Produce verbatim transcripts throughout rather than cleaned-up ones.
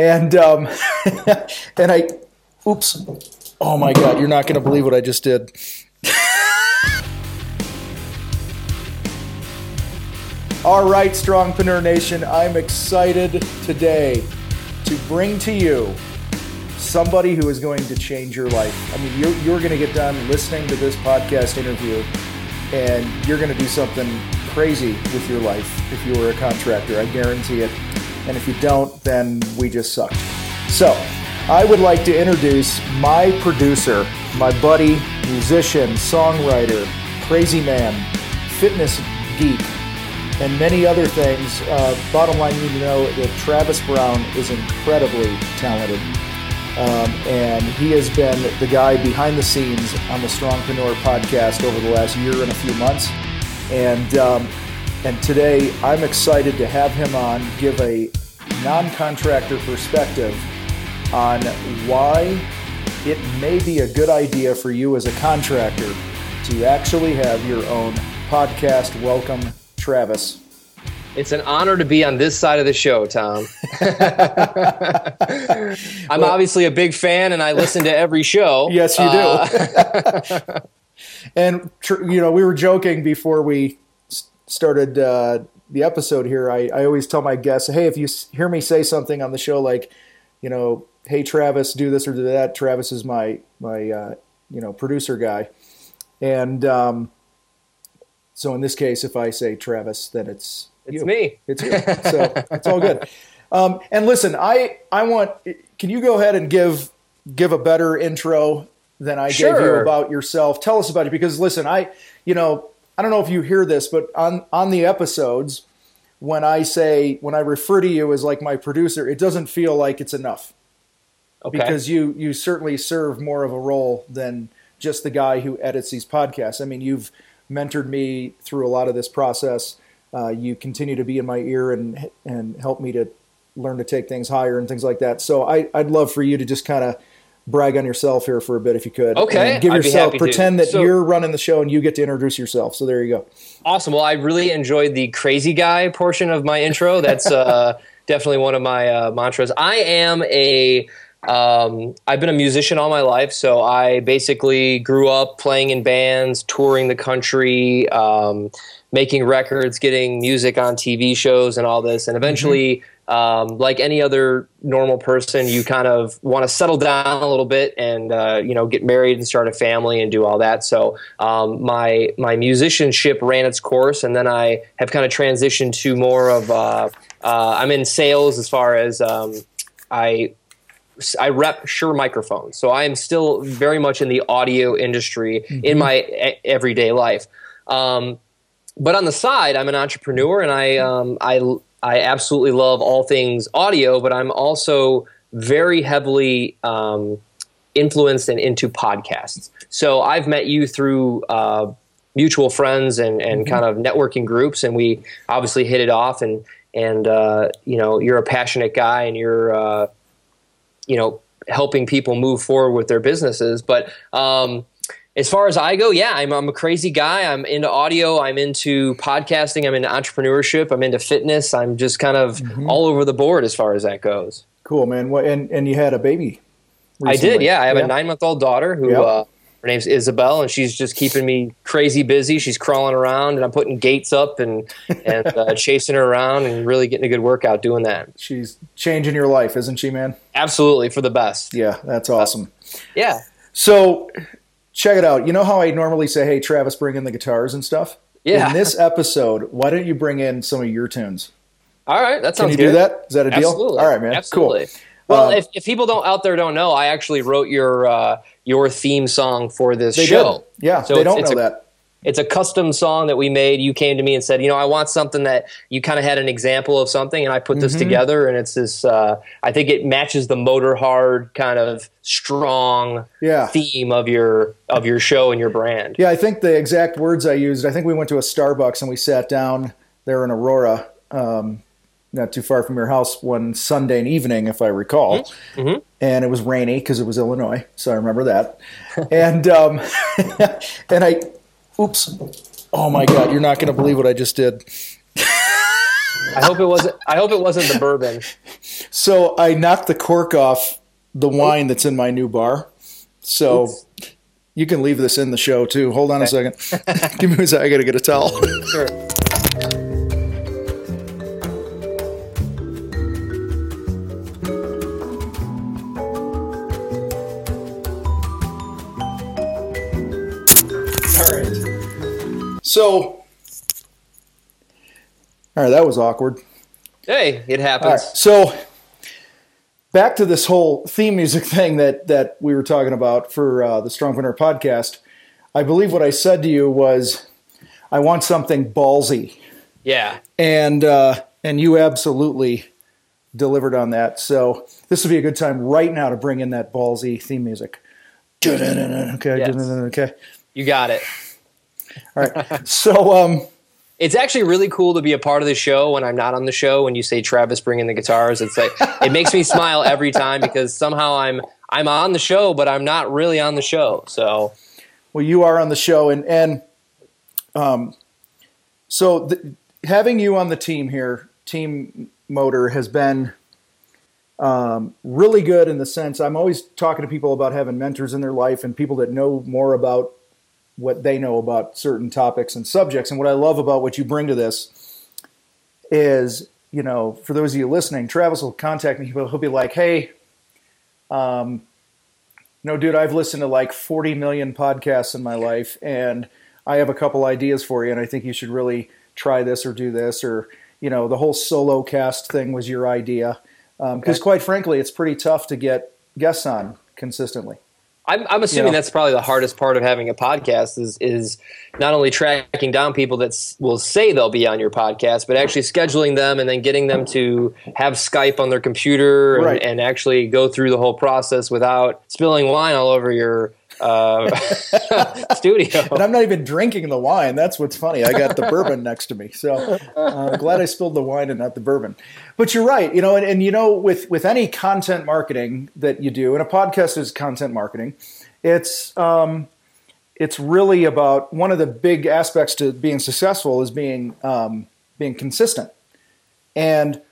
And um, and I, oops, oh my God, you're not going to believe what I just did. All right, Strongpreneur Nation, I'm excited today to bring to you somebody who is going to change your life. I mean, you're, you're going to get done listening to this podcast interview, and you're going to do something crazy with your life if you were a contractor. I guarantee it. And if you don't, then we just sucked. So I would like to introduce my producer, my buddy, musician, songwriter, crazy man, fitness geek, and many other things. Uh, bottom line, you need to know that Travis Brown is incredibly talented. Um, and he has been the guy behind the scenes on the Strongpreneur podcast over the last year and a few months. And um, and today I'm excited to have him on, give a non-contractor perspective on why it may be a good idea for you as a contractor to actually have your own podcast. Welcome, Travis. It's an honor to be on this side of the show, Tom. I'm well, obviously a big fan, and I listen to every show. Yes, you do. Uh, and, you know, we were joking before we started uh, the episode here. I, I always tell my guests, hey, if you hear me say something on the show like, you know, hey, Travis, do this or do that, Travis is my, my uh, you know, producer guy. And um, so in this case, if I say Travis, then it's It's you. me. It's you. So it's all good. Um, and listen, I, I want, can you go ahead and give give a better intro than I Sure. gave you about yourself? Tell us about it, because listen, I, you know, I don't know if you hear this, but on, on the episodes, when I say, when I refer to you as like my producer, it doesn't feel like it's enough. Okay. Because you, you certainly serve more of a role than just the guy who edits these podcasts. I mean, you've mentored me through a lot of this process. Uh, you continue to be in my ear and and help me to learn to take things higher and things like that. So I, I'd love for you to just kind of brag on yourself here for a bit, if you could. Okay, and give I'd be yourself, happy pretend to. that So, you're running the show and you get to introduce yourself. So there you go. Awesome. Well, I really enjoyed the crazy guy portion of my intro. That's uh, definitely one of my uh, mantras. I am a Um, I've been a musician all my life, so I basically grew up playing in bands, touring the country, um, making records, getting music on T V shows and all this. And eventually, mm-hmm. um, like any other normal person, you kind of want to settle down a little bit and, uh, you know, get married and start a family and do all that. So um, my my musicianship ran its course, and then I have kind of transitioned to more of, uh, uh, I'm in sales as far as um, I... I rep Shure microphones, so I am still very much in the audio industry mm-hmm. in my a- everyday life. Um, but on the side, I'm an entrepreneur, and I, um, I, I absolutely love all things audio. But I'm also very heavily um, influenced and into podcasts. So I've met you through uh, mutual friends and, and mm-hmm. kind of networking groups, and we obviously hit it off. And and uh, you know, you're a passionate guy, and you're uh, you know, helping people move forward with their businesses. But um, as far as I go, yeah, I'm, I'm a crazy guy. I'm into audio. I'm into podcasting. I'm into entrepreneurship. I'm into fitness. I'm just kind of mm-hmm. all over the board as far as that goes. Cool, man. Well, and, and you had a baby recently. I did, yeah. I have yeah. a nine-month-old daughter who, yep. uh, her name's Isabel, and she's just keeping me crazy busy. She's crawling around, and I'm putting gates up and, and uh, chasing her around and really getting a good workout doing that. She's changing your life, isn't she, man? Absolutely, for the best. Yeah, that's awesome. Yeah. So check it out. You know how I normally say, hey, Travis, bring in the guitars and stuff? Yeah. In this episode, why don't you bring in some of your tunes? All right, that sounds good. Can you good. do that? Is that a deal? Absolutely. All right, man. Absolutely. Cool. Well, um, if, if people don't out there don't know, I actually wrote your uh, your theme song for this they show. Did. Yeah, so they it's, don't it's know a, that. It's a custom song that we made. You came to me and said, you know, I want something that you kind of had an example of something, and I put this mm-hmm. together, and it's this, uh, I think it matches the Motor Hard kind of strong yeah. theme of your of your show and your brand. Yeah, I think the exact words I used, I think we went to a Starbucks and we sat down there in Aurora, um, not too far from your house, one Sunday evening, if I recall. Mm-hmm. And it was rainy because it was Illinois, so I remember that. and um, and I, oops, oh my God, you're not going to believe what I just did. I hope it wasn't. I hope it wasn't the bourbon. So I knocked the cork off the wine that's in my new bar. So Oops. You can leave this in the show too. Hold on okay. a second. Give me a second. I got to get a towel. Sure. So, all right, that was awkward. Hey, it happens. All right, so, back to this whole theme music thing that, that we were talking about for uh, the Strongpreneur podcast. I believe what I said to you was, I want something ballsy. Yeah. And uh, and you absolutely delivered on that. So, this would be a good time right now to bring in that ballsy theme music. Okay, yes. okay. You got it. All right. So um, it's actually really cool to be a part of the show when I'm not on the show. When you say Travis bring in the guitars, it's like it makes me smile every time because somehow I'm I'm on the show, but I'm not really on the show. So, well, you are on the show, and and um, so the, having you on the team here, Team Motor, has been um, really good in the sense I'm always talking to people about having mentors in their life and people that know more about what they know about certain topics and subjects. And what I love about what you bring to this is, you know, for those of you listening, Travis will contact me. He'll, he'll be like, hey, um, no, dude, I've listened to like forty million podcasts in my life, and I have a couple ideas for you, and I think you should really try this or do this, or, you know, the whole solo cast thing was your idea. Because um, okay. quite frankly, it's pretty tough to get guests on consistently. I'm, I'm assuming you know, that's probably the hardest part of having a podcast is is not only tracking down people that s- will say they'll be on your podcast, but actually scheduling them and then getting them to have Skype on their computer and, right. and actually go through the whole process without spilling wine all over your uh, studio. And I'm not even drinking the wine. That's what's funny. I got the bourbon next to me. So uh, glad I spilled the wine and not the bourbon. But you're right. You know, and, and you know, with, with any content marketing that you do, and a podcast is content marketing, it's um, it's really about one of the big aspects to being successful is being um, being consistent. And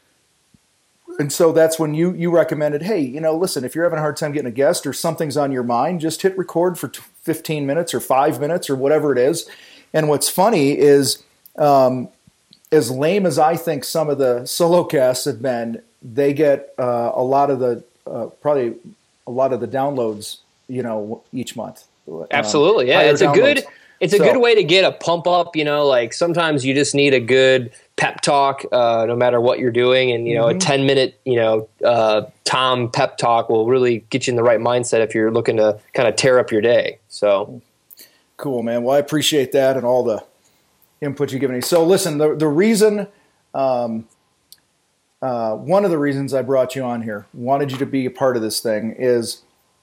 And so that's when you you recommended, hey, you know, listen, if you're having a hard time getting a guest or something's on your mind, just hit record for fifteen minutes or five minutes or whatever it is. And what's funny is, um, as lame as I think some of the solo casts have been, they get uh, a lot of the uh, probably a lot of the downloads, you know, each month. Absolutely, um, yeah, it's a downloads. good it's a so, good way to get a pump up. You know, like sometimes you just need a good pep talk, uh, no matter what you're doing. And, you know, mm-hmm. a ten minute, you know, uh, Tom pep talk will really get you in the right mindset if you're looking to kind of tear up your day. So cool, man. Well, I appreciate that and all the input you've given me. So listen, the, the reason, um, uh, one of the reasons I brought you on here, wanted you to be a part of this thing is,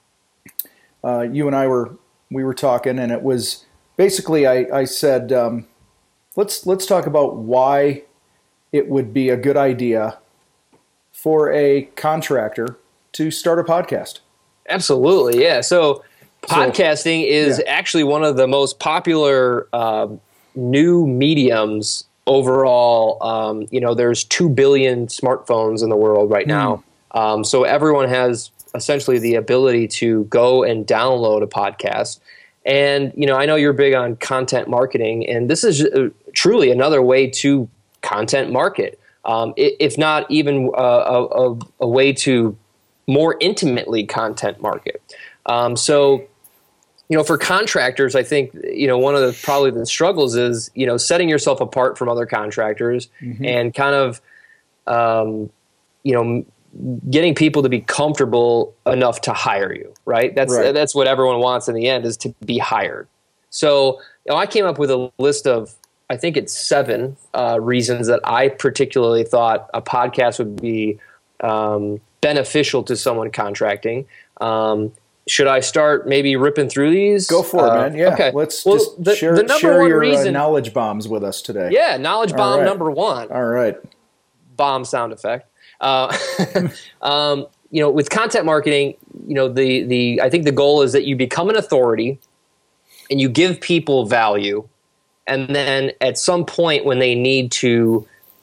uh, you and I were, we were talking, and it was basically, I, I said, um, let's, let's talk about why it would be a good idea for a contractor to start a podcast. Absolutely. Yeah. So podcasting so, is yeah. actually one of the most popular, uh, new mediums overall. Um, you know, there's two billion smartphones in the world right now. Mm. Um, so everyone has essentially the ability to go and download a podcast. And, you know, I know you're big on content marketing, and this is uh, truly another way to content market, um, if not even uh, a, a way to more intimately content market. Um, so, you know, for contractors, I think, you know, one of the probably the struggles is, you know, setting yourself apart from other contractors mm-hmm. and kind of, um, you know, getting people to be comfortable enough to hire you, right? That's right. that's what everyone wants in the end, is to be hired. So, you know, I came up with a list of, I think it's seven uh, reasons that I particularly thought a podcast would be um, beneficial to someone contracting. Um, should I start maybe ripping through these? Go for uh, it, man. Yeah. Okay. Let's well, just the, share, the number share one your reason, uh, knowledge bombs with us today. Yeah, knowledge All bomb right. number one. All right. Bomb sound effect. Uh, um, you know, with content marketing, you know, the the I think the goal is that you become an authority and you give people value, and then at some point when they need to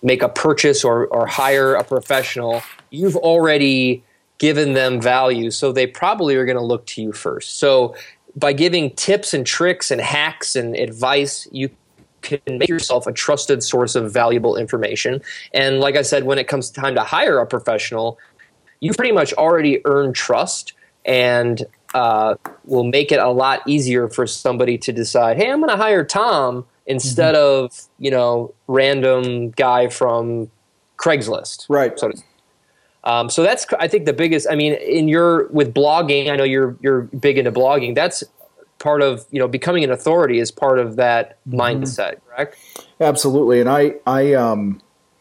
make a purchase or or hire a professional, you've already given them value, so they probably are going to look to you first. So by giving tips and tricks and hacks and advice, you can make yourself a trusted source of valuable information. And like I said, when it comes time to hire a professional, you pretty much already earned trust, and uh, will make it a lot easier for somebody to decide, hey, I'm going to hire Tom instead mm-hmm. of, you know, random guy from Craigslist. Right. So, um, so that's, I think, the biggest, I mean, in your, with blogging, I know you're, you're big into blogging. That's part of, you know, becoming an authority is part of that mm-hmm. mindset, correct? Absolutely. And I, I, um,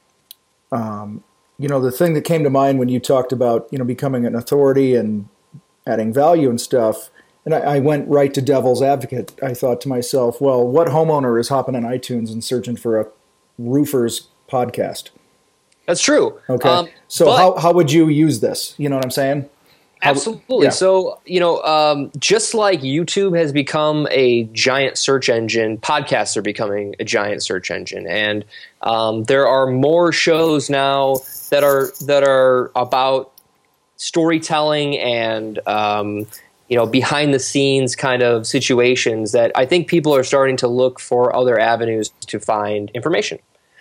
um, you know, the thing that came to mind when you talked about, you know, becoming an authority and adding value and stuff, and I, I went right to devil's advocate. I thought to myself, well, what homeowner is hopping on iTunes and searching for a roofer's podcast? That's true. Okay. Um, so but- how, how would you use this? You know what I'm saying? Absolutely. Yeah. So, you know, um, just like YouTube has become a giant search engine, podcasts are becoming a giant search engine. And um, there are more shows now that are that are about storytelling and, um, you know, behind the scenes kind of situations that I think people are starting to look for other avenues to find information.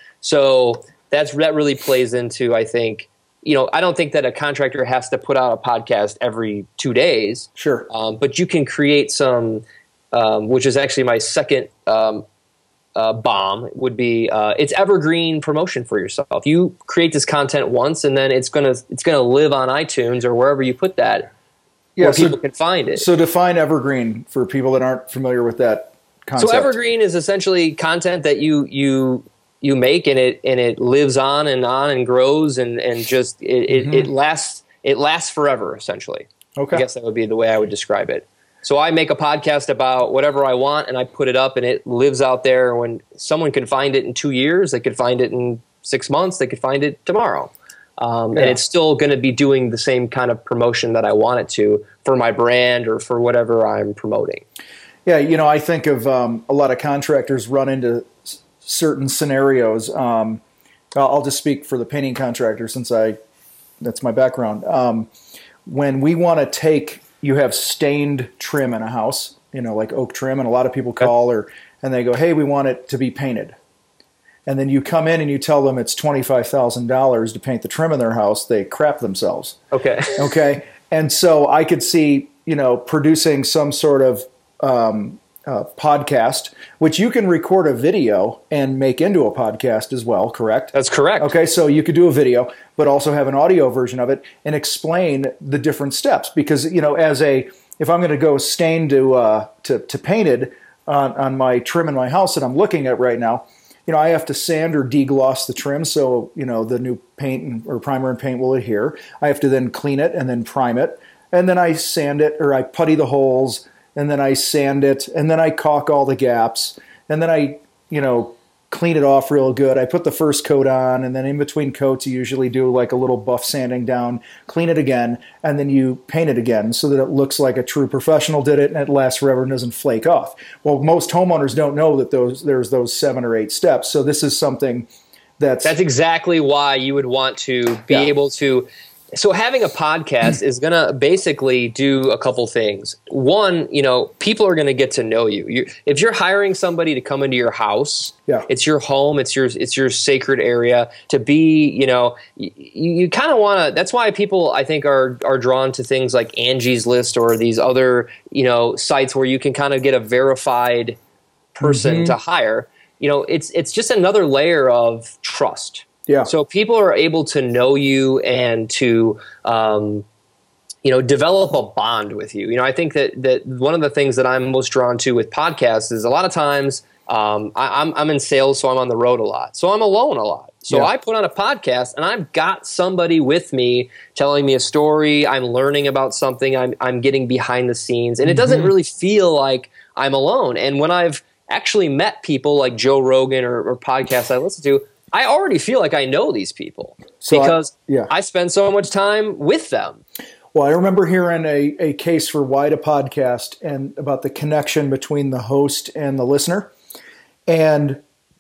So that's that really plays into, I think, you know, I don't think that a contractor has to put out a podcast every two days. Sure. Um, but you can create some, um, which is actually my second um, uh, bomb, would be uh, it's evergreen promotion for yourself. You create this content once, and then it's gonna it's gonna live on iTunes or wherever you put that, yeah, where so, people can find it. So define evergreen for people that aren't familiar with that concept. So evergreen is essentially content that you you. you make and it and it lives on and on and grows and, and just it, mm-hmm. it, it lasts it lasts forever essentially. Okay. I guess that would be the way I would describe it. So I make a podcast about whatever I want and I put it up and it lives out there. When someone can find it in two years, they could find it in six months, they could find it tomorrow. Um, yeah. And it's still going to be doing the same kind of promotion that I want it to for my brand or for whatever I'm promoting. Yeah, you know, I think of um, a lot of contractors run into certain scenarios. Um, I'll just speak for the painting contractor since I, that's my background. Um, when we want to take, you have stained trim in a house, you know, like oak trim, and a lot of people call or, and they go, hey, we want it to be painted. And then you come in and you tell them it's twenty-five thousand dollars to paint the trim in their house. They crap themselves. Okay. Okay. And so I could see, you know, producing some sort of, um, Uh, podcast, which you can record a video and make into a podcast as well, correct? That's correct. Okay, so you could do a video, but also have an audio version of it and explain the different steps. Because, you know, as a, if I'm going to go stain to, uh, to, to painted on, on my trim in my house that I'm looking at right now, you know, I have to sand or degloss the trim so, you know, the new paint and, or primer and paint will adhere. I have to then clean it and then prime it. And then I sand it or I putty the holes, and then I sand it, and then I caulk all the gaps, and then I, you know, clean it off real good. I put the first coat on, and then in between coats you usually do like a little buff sanding down, clean it again, and then you paint it again so that it looks like a true professional did it and it lasts forever and doesn't flake off. Well, most homeowners don't know that those there's those seven or eight steps. So this is something that's... That's exactly why you would want to be yeah. able to... So having a podcast is going to basically do a couple things. One, you know, people are going to get to know you. you. If you're hiring somebody to come into your house, yeah. it's your home, it's your it's your sacred area to be, you know, you, you kind of want to, that's why people I think are are drawn to things like Angie's List or these other, you know, sites where you can kind of get a verified person mm-hmm. to hire. You know, it's it's just another layer of trust. Yeah. So people are able to know you and to, um, you know, develop a bond with you. You know, I think that that one of the things that I'm most drawn to with podcasts is a lot of times um, I, I'm I'm in sales, so I'm on the road a lot, so I'm alone a lot. So yeah. I put on a podcast, and I've got somebody with me telling me a story. I'm learning about something. I'm I'm getting behind the scenes, and it doesn't mm-hmm. really feel like I'm alone. And when I've actually met people like Joe Rogan or, or podcasts I listen to, I already feel like I know these people so because I, yeah. I spend so much time with them. Well, I remember hearing a, a case for Why to Podcast and about the connection between the host and the listener. And,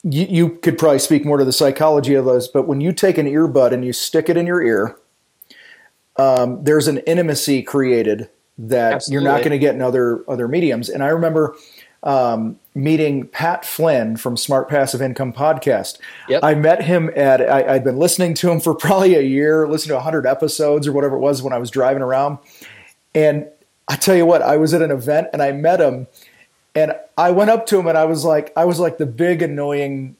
you, you could probably speak more to the psychology of those, but when you take an earbud and you stick it in your ear, um, there's an intimacy created that Absolutely. You're not going to get in other other mediums. And I remember um, meeting Pat Flynn from Smart Passive Income Podcast. Yep. I met him at, I, I'd been listening to him for probably a year, listening to one hundred episodes or whatever it was when I was driving around. And I tell you what, I was at an event and I met him, and I went up to him and I was like, I was like the big annoying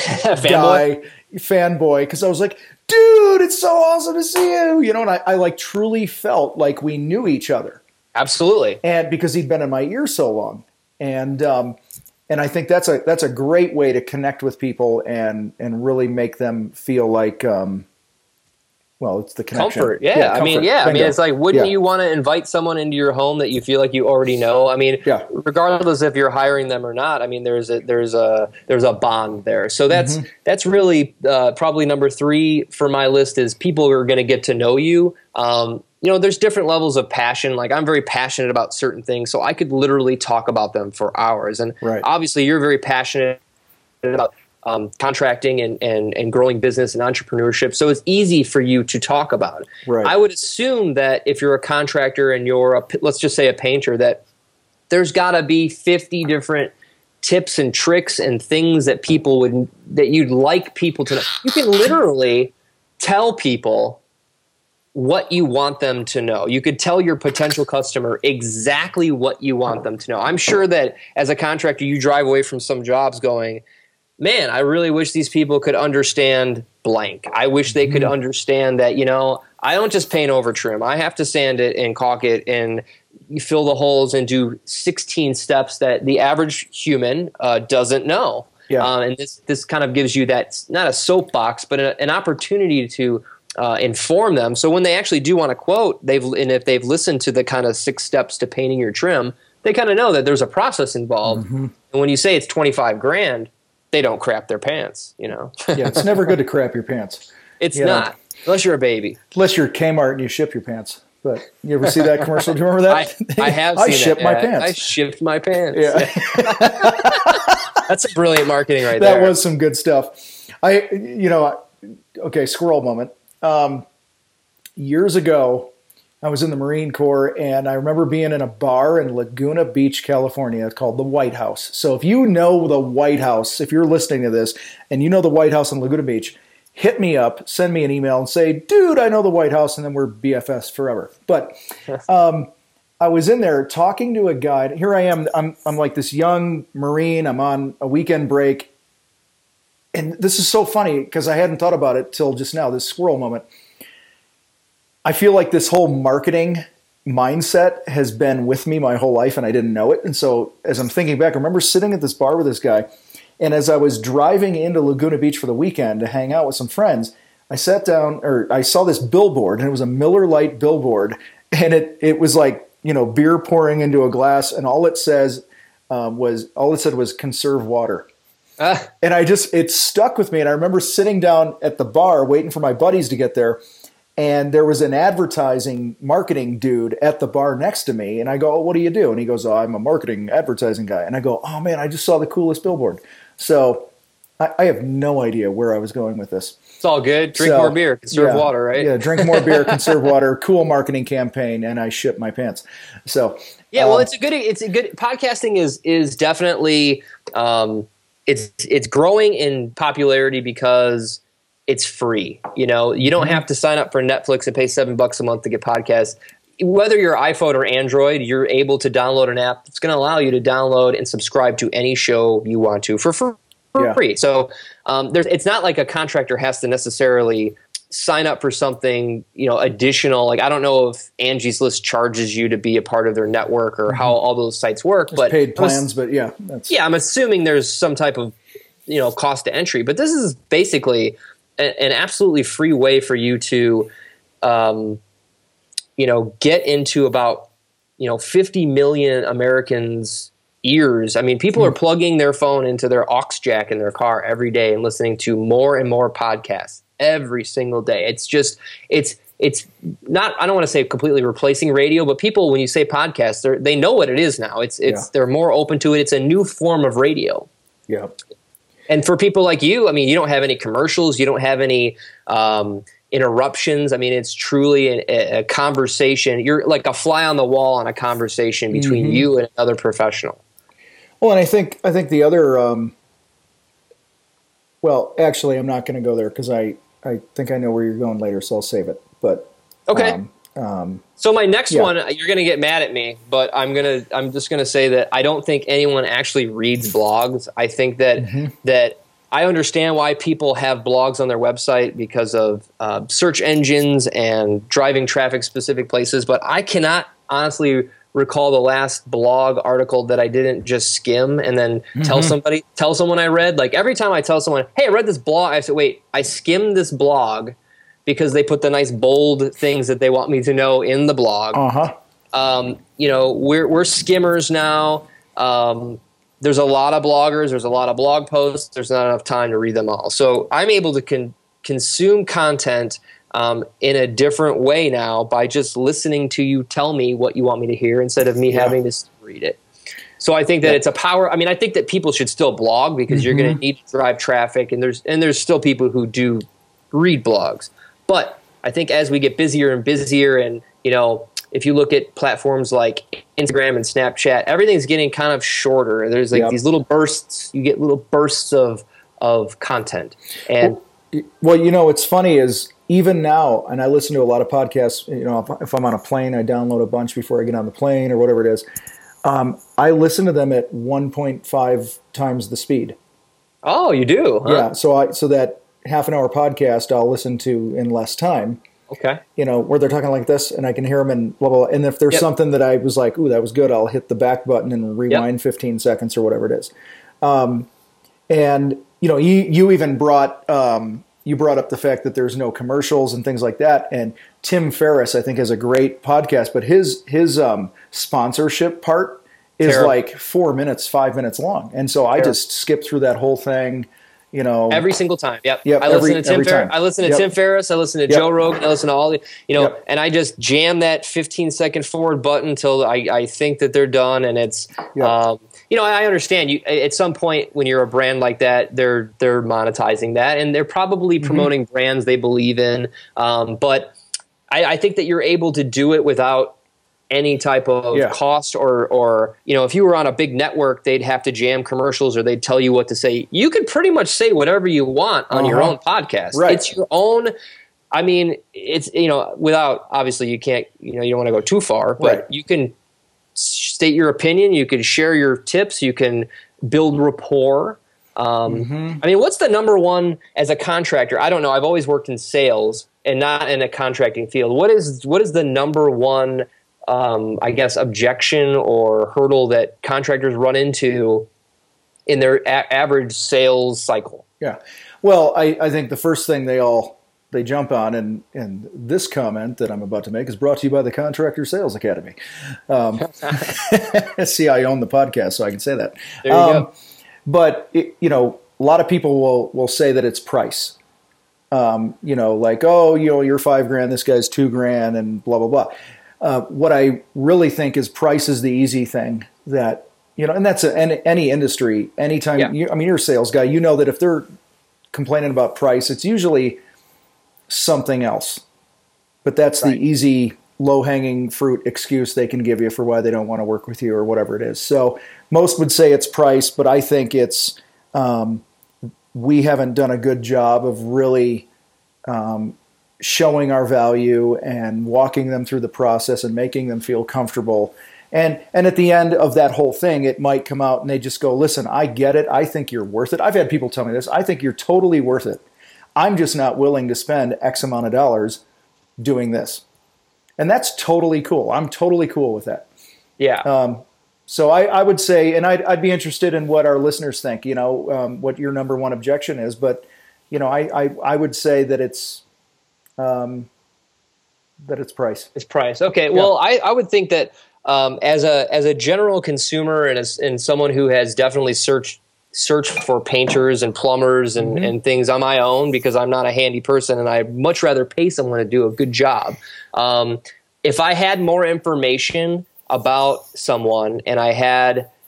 guy, fanboy, because I was like, dude, it's so awesome to see you. You know, and I, I like truly felt like we knew each other. Absolutely. And because he'd been in my ear so long. And um, and I think that's a that's a great way to connect with people and and really make them feel like um, well, it's the connection. Comfort. Yeah. yeah comfort. I mean, yeah. Bingo. I mean, it's like, wouldn't yeah. you want to invite someone into your home that you feel like you already know? I mean, yeah. regardless if you're hiring them or not, I mean, there's a there's a there's a bond there. So that's mm-hmm. that's really uh, probably number three for my list is people are going to get to know you. Um, you know, there's different levels of passion. Like I'm very passionate about certain things, so I could literally talk about them for hours. And right. obviously, you're very passionate about um, contracting and, and and growing business and entrepreneurship. So it's easy for you to talk about it. Right. I would assume that if you're a contractor and you're a, let's just say a painter, that there's got to be fifty different tips and tricks and things that people would that you'd like people to know. You can literally tell people what you want them to know. You could tell your potential customer exactly what you want them to know. I'm sure that as a contractor, you drive away from some jobs going, man, I really wish these people could understand blank. I wish they could understand that, you know, I don't just paint over trim. I have to sand it and caulk it and you fill the holes and do sixteen steps that the average human uh, doesn't know. Yeah. Um, and this, this kind of gives you that, not a soapbox, but a, an opportunity to Uh, inform them. So when they actually do want to quote, they've and if they've listened to the kind of six steps to painting your trim, they kind of know that there's a process involved. Mm-hmm. And when you say it's twenty-five grand, they don't crap their pants, you know? Yeah, it's never good to crap your pants. It's you not, know? Unless you're a baby. Unless you're Kmart and you ship your pants. But you ever see that commercial? Do you remember that? I, I have I seen ship that. my Yeah, pants. I shipped my pants. Yeah. That's some brilliant marketing right that there. That was some good stuff. I, you know, okay, squirrel moment. Um, years ago, I was in the Marine Corps, and I remember being in a bar in Laguna Beach, California, called the White House. So if you know the White House, if you're listening to this, and you know the White House in Laguna Beach, hit me up, send me an email, and say, dude, I know the White House, and then we're B F Fs forever. But um, I was in there talking to a guy. Here I am. I'm, I'm like this young Marine. I'm on a weekend break. And this is so funny because I hadn't thought about it till just now, this squirrel moment. I feel like this whole marketing mindset has been with me my whole life and I didn't know it. And so as I'm thinking back, I remember sitting at this bar with this guy. And as I was driving into Laguna Beach for the weekend to hang out with some friends, I sat down, or I saw this billboard, and it was a Miller Lite billboard. And it, it was like, you know, beer pouring into a glass. And all it says um, was, all it said was conserve water. Uh. And I just, it stuck with me. And I remember sitting down at the bar waiting for my buddies to get there. And there was an advertising marketing dude at the bar next to me. And I go, oh, what do you do? And he goes, oh, I'm a marketing advertising guy. And I go, oh, man, I just saw the coolest billboard. So I, I have no idea where I was going with this. It's all good. Drink so, more beer, conserve yeah, water, right? Yeah, drink more beer, conserve water, cool marketing campaign, and I ship my pants. So yeah, well, um, it's a good, it's a good, podcasting is, is definitely, um, it's, it's growing in popularity because it's free. You know, you don't have to sign up for Netflix and pay seven bucks a month to get podcasts. Whether you're iPhone or Android, you're able to download an app that's going to allow you to download and subscribe to any show you want to for free. For yeah. free. So um, there's, it's not like a contractor has to necessarily sign up for something, you know, additional. Like I don't know if Angie's List charges you to be a part of their network or mm-hmm. how all those sites work. There's but paid plans, but yeah, that's... yeah, I'm assuming there's some type of, you know, cost to entry. But this is basically a, an absolutely free way for you to, um, you know, get into about, you know, fifty million Americans' ears. I mean, people mm. are plugging their phone into their aux jack in their car every day and listening to more and more podcasts every single day. It's just, it's, it's not, I don't want to say completely replacing radio, but people, when you say podcasts, they they know what it is now. It's, it's, yeah. they're more open to it. It's a new form of radio. Yeah. And for people like you, I mean, you don't have any commercials, you don't have any um, interruptions. I mean, it's truly a, a conversation. You're like a fly on the wall on a conversation between mm-hmm. you and another professional. Well, and I think I think the other, um, well, actually, I'm not going to go there because I, I think I know where you're going later, so I'll save it. But okay. Um, um, so my next yeah. one, you're going to get mad at me, but I'm gonna I'm just going to say that I don't think anyone actually reads blogs. I think that mm-hmm. that I understand why people have blogs on their website because of uh, search engines and driving traffic specific places, but I cannot honestly recall the last blog article that I didn't just skim and then mm-hmm. tell somebody, tell someone I read. Like every time I tell someone, hey, I read this blog, I say, wait, I skimmed this blog because they put the nice bold things that they want me to know in the blog. Uh-huh. Um, you know, we're, we're skimmers now. Um, there's a lot of bloggers, there's a lot of blog posts. There's not enough time to read them all. So I'm able to con- consume content Um, in a different way now by just listening to you tell me what you want me to hear instead of me yeah. having to read it. So I think that yeah. it's a power. I mean, I think that people should still blog because mm-hmm. you're going to need to drive traffic, and there's and there's still people who do read blogs. But I think as we get busier and busier, and you know, if you look at platforms like Instagram and Snapchat, everything's getting kind of shorter. There's like yep. these little bursts. You get little bursts of of content, and well, well you know, what's funny is. Even now, and I listen to a lot of podcasts, you know, if, if I'm on a plane, I download a bunch before I get on the plane or whatever it is. Um, I listen to them at one point five times the speed. Oh, you do? Huh? Yeah. So I, so that half an hour podcast I'll listen to in less time. Okay. You know, where they're talking like this and I can hear them and blah, blah, blah. And if there's yep. something that I was like, ooh, that was good, I'll hit the back button and rewind yep. fifteen seconds or whatever it is. Um, and, you know, you, you even brought, um, You brought up the fact that there's no commercials and things like that. And Tim Ferriss, I think, has a great podcast, but his his um, sponsorship part is Terrible. like four minutes, five minutes long. And so I Terrible. just skip through that whole thing, you know. Every single time. Yep. Yep. I listen every, to Tim Ferriss. I listen to yep. Tim Ferriss. I listen to yep. Joe Rogan. I listen to all the, you know, yep. and I just jam that fifteen second forward button until I, I think that they're done. And it's, yep. um, you know, I understand you at some point when you're a brand like that, they're they're monetizing that and they're probably promoting mm-hmm. brands they believe in. Um, but I, I think that you're able to do it without any type of yeah. cost or or you know, if you were on a big network, they'd have to jam commercials or they'd tell you what to say. You can pretty much say whatever you want on uh-huh. your own podcast. Right. It's your own. I mean, it's, you know, without obviously you can't, you know, you don't want to go too far, but right. you can state your opinion, you can share your tips, you can build rapport. Um, mm-hmm. I mean, what's the number one as a contractor? I don't know. I've always worked in sales and not in a contracting field. What is what is the number one, um, I guess, objection or hurdle that contractors run into in their a- average sales cycle? Yeah. Well, I, I think the first thing they all they jump on, and, and this comment that I'm about to make is brought to you by the Contractor Sales Academy. Um, see, I own the podcast, so I can say that. There you um, go. But, it, you know, a lot of people will, will say that it's price. Um, you know, like, oh, you know, you're five grand, this guy's two grand, and blah, blah, blah. Uh, what I really think is price is the easy thing that, you know, and that's a, any, any industry, anytime, yeah. you, I mean, you're a sales guy, you know that if they're complaining about price, it's usually something else. But that's right. the easy, low-hanging fruit excuse they can give you for why they don't want to work with you or whatever it is. So most would say it's price, but I think it's um, we haven't done a good job of really um, showing our value and walking them through the process and making them feel comfortable. And and at the end of that whole thing, it might come out and they just go, listen, I get it. I think you're worth it. I've had people tell me this. I think you're totally worth it. I'm just not willing to spend X amount of dollars doing this. And that's totally cool. I'm totally cool with that. Yeah. Um, so I, I would say, and I'd, I'd be interested in what our listeners think, you know, um, what your number one objection is. But, you know, I, I, I would say that it's um, that it's price. It's price. Okay. Yeah. Well, I, I would think that um, as a as a general consumer and as and someone who has definitely searched search for painters and plumbers and, mm-hmm. and things on my own because I'm not a handy person and I'd much rather pay someone to do a good job. Um, if I had more information about someone and I had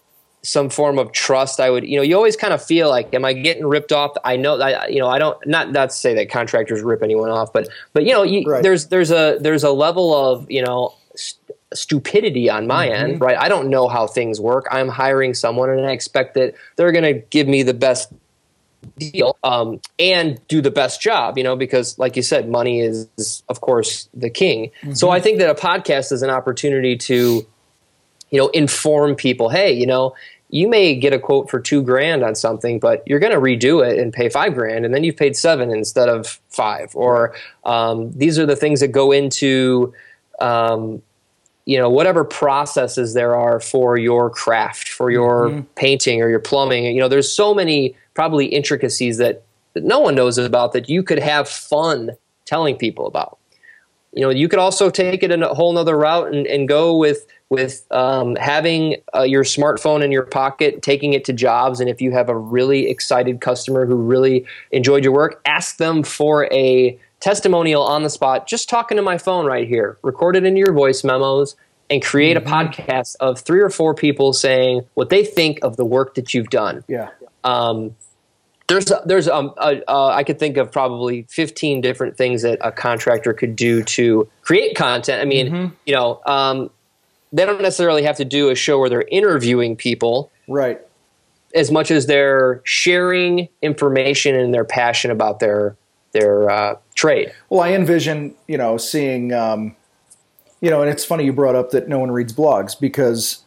some form of trust. I would, you know, you always kind of feel like, am I getting ripped off? I know that, you know, I don't, not, not to say that contractors rip anyone off, but, but, you know, you, right. there's, there's a, there's a level of, you know, st- stupidity on my mm-hmm. end, right? I don't know how things work. I'm hiring someone and I expect that they're going to give me the best deal um, and do the best job, you know, because like you said, money is, is of course the king. Mm-hmm. So I think that a podcast is an opportunity to, you know, inform people, hey, you know, you may get a quote for two grand on something, but you're going to redo it and pay five grand, and then you've paid seven instead of five. Or um, these are the things that go into, um, you know, whatever processes there are for your craft, for your mm-hmm. painting or your plumbing. You know, there's so many probably intricacies that, that no one knows about that you could have fun telling people about. You know, you could also take it in a whole nother route and, and go with with um, having uh, your smartphone in your pocket, taking it to jobs. And if you have a really excited customer who really enjoyed your work, ask them for a testimonial on the spot. Just talking to my phone right here, record it into your voice memos, and create mm-hmm. a podcast of three or four people saying what they think of the work that you've done. Yeah. Um, There's there's um uh, uh, I could think of probably fifteen different things that a contractor could do to create content. I mean, mm-hmm. you know, um, they don't necessarily have to do a show where they're interviewing people, right? As much as they're sharing information and their passion about their their uh, trade. Well, I envision, you know, seeing, um, you know, and it's funny you brought up that no one reads blogs because,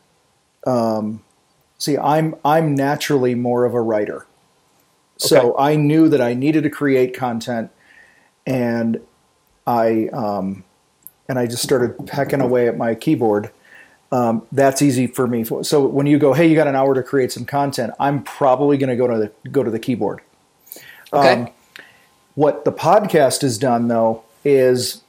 um, see, I'm I'm naturally more of a writer. So okay. I knew that I needed to create content, and I um, and I just started pecking away at my keyboard. Um, that's easy for me. So when you go, hey, you got an hour to create some content, I'm probably going to go to the go to the keyboard. Okay. Um, what the podcast has done, though, is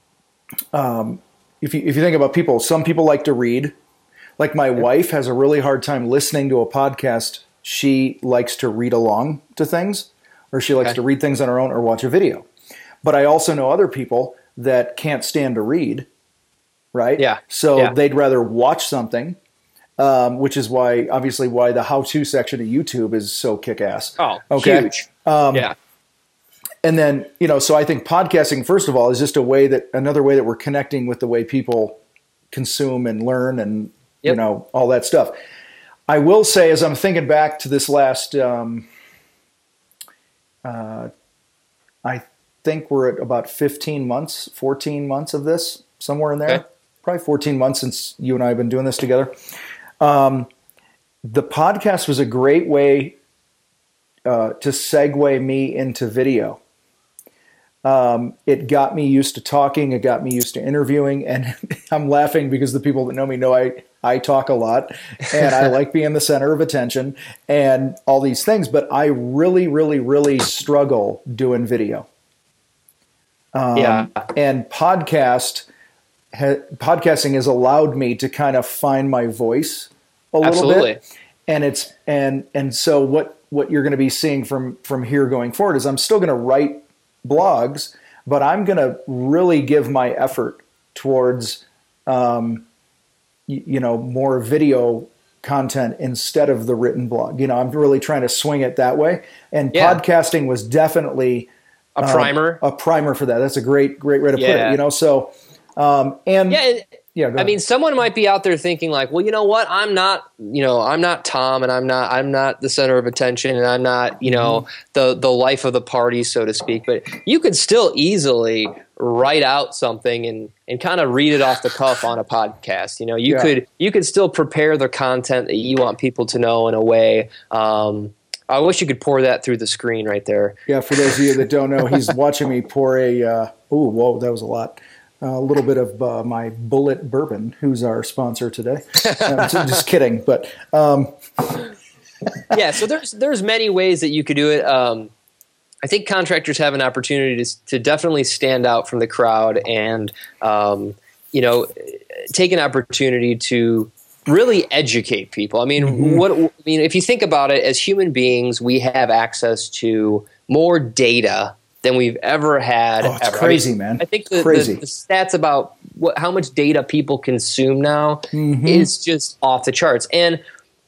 um, if you if you think about people, some people like to read. Like my wife has a really hard time listening to a podcast. She likes to read along to things, or she likes okay. to read things on her own or watch a video. But I also know other people that can't stand to read, right? Yeah. So yeah. they'd rather watch something, um, which is why, obviously, why the how-to section of YouTube is so kick-ass. Oh, okay? huge. Um, yeah. And then, you know, so I think podcasting, first of all, is just a way that, another way that we're connecting with the way people consume and learn and, yep. you know, all that stuff. I will say, as I'm thinking back to this last, um, uh, I think we're at about fifteen months, fourteen months of this, somewhere in there. Okay. Probably fourteen months since you and I have been doing this together. Um, the podcast was a great way uh, to segue me into video. Um, it got me used to talking. It got me used to interviewing. And I'm laughing because the people that know me know I, I talk a lot and I like being the center of attention and all these things. But I really, really, really struggle doing video. Um, yeah. And podcast ha- podcasting has allowed me to kind of find my voice a little Absolutely. bit. And it's and and so what, what you're going to be seeing from, from here going forward is I'm still going to write blogs, but I'm going to really give my effort towards, um, you, you know, more video content instead of the written blog. You know, I'm really trying to swing it that way. And yeah. podcasting was definitely a primer, um, a primer for that. That's a great, great way to yeah. put it. You know, so um, and yeah. And- Yeah, I mean, someone might be out there thinking like, well, you know what? I'm not, you know, I'm not Tom, and I'm not, I'm not the center of attention, and I'm not, you know, mm-hmm. the the life of the party, so to speak. But you could still easily write out something and and kind of read it off the cuff on a podcast. You know, you yeah. could you could still prepare the content that you want people to know in a way. Um, I wish you could pour that through the screen right there. Yeah, for those of you that don't know, he's watching me pour a. Uh, oh, whoa, that was a lot. A little bit of uh, my Bullet Bourbon, who's our sponsor today. uh, just kidding, but um. yeah. So there's there's many ways that you could do it. Um, I think contractors have an opportunity to to definitely stand out from the crowd and um, you know take an opportunity to really educate people. I mean, mm-hmm. what I mean if you think about it, as human beings, we have access to more data than we've ever had. Oh, it's ever. crazy, I mean, man. I think the, crazy. the, the stats about what, how much data people consume now mm-hmm. is just off the charts. And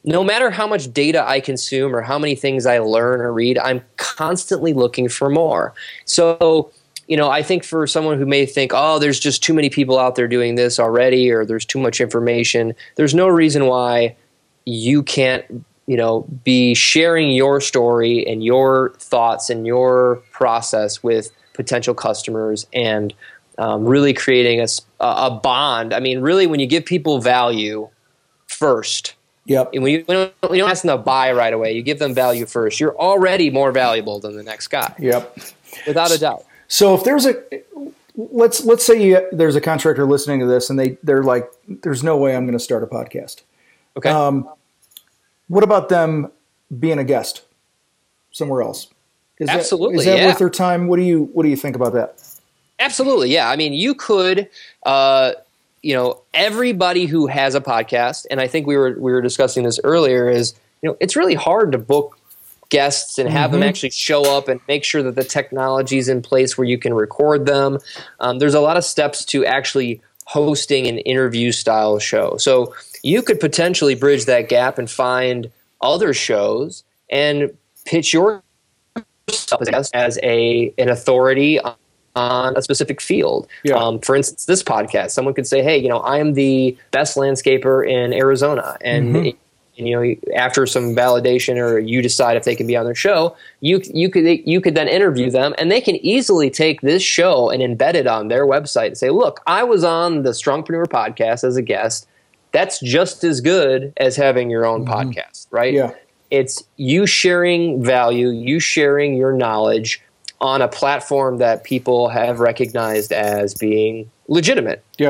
no matter how much data I consume or how many things I learn or read, I'm constantly looking for more. So, you know, I think for someone who may think, oh, there's just too many people out there doing this already, or there's too much information, there's no reason why you can't, you know, be sharing your story and your thoughts and your process with potential customers and um, really creating a, a bond. I mean, really, when you give people value first, Yep. And when you, when you don't ask them to buy right away, you give them value first, you're already more valuable than the next guy. Yep. Without a doubt. So if there's a let's let's say you, there's a contractor listening to this and they they're like, there's no way I'm going to start a podcast. Okay. Um, what about them being a guest somewhere else? Is Absolutely. That, is that yeah. worth their time? What do you what do you think about that? Absolutely. Yeah. I mean, you could. Uh, You know, everybody who has a podcast, and I think we were we were discussing this earlier, is, you know, it's really hard to book guests and have mm-hmm. them actually show up and make sure that the technology is in place where you can record them. Um, there's a lot of steps to actually hosting an interview style show. So you could potentially bridge that gap and find other shows and pitch yourself as, as a an authority on on a specific field. Yeah. Um, for instance, this podcast, someone could say, hey, you know, I am the best landscaper in Arizona. And, mm-hmm. it, and, you know, after some validation or you decide if they can be on their show, you you could you could then interview them, and they can easily take this show and embed it on their website and say, look, I was on the Strongpreneur podcast as a guest. That's just as good as having your own mm-hmm. podcast, right? Yeah. It's you sharing value, you sharing your knowledge on a platform that people have recognized as being legitimate. Yeah.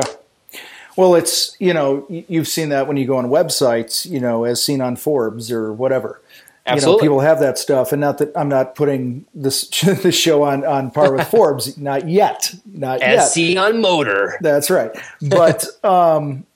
Well, it's, you know, you've seen that when you go on websites, you know, as seen on Forbes or whatever. Absolutely. You know, people have that stuff. And not that I'm not putting this this show on, on par with Forbes. Not yet. Not as yet. As seen on Motor. That's right. But um,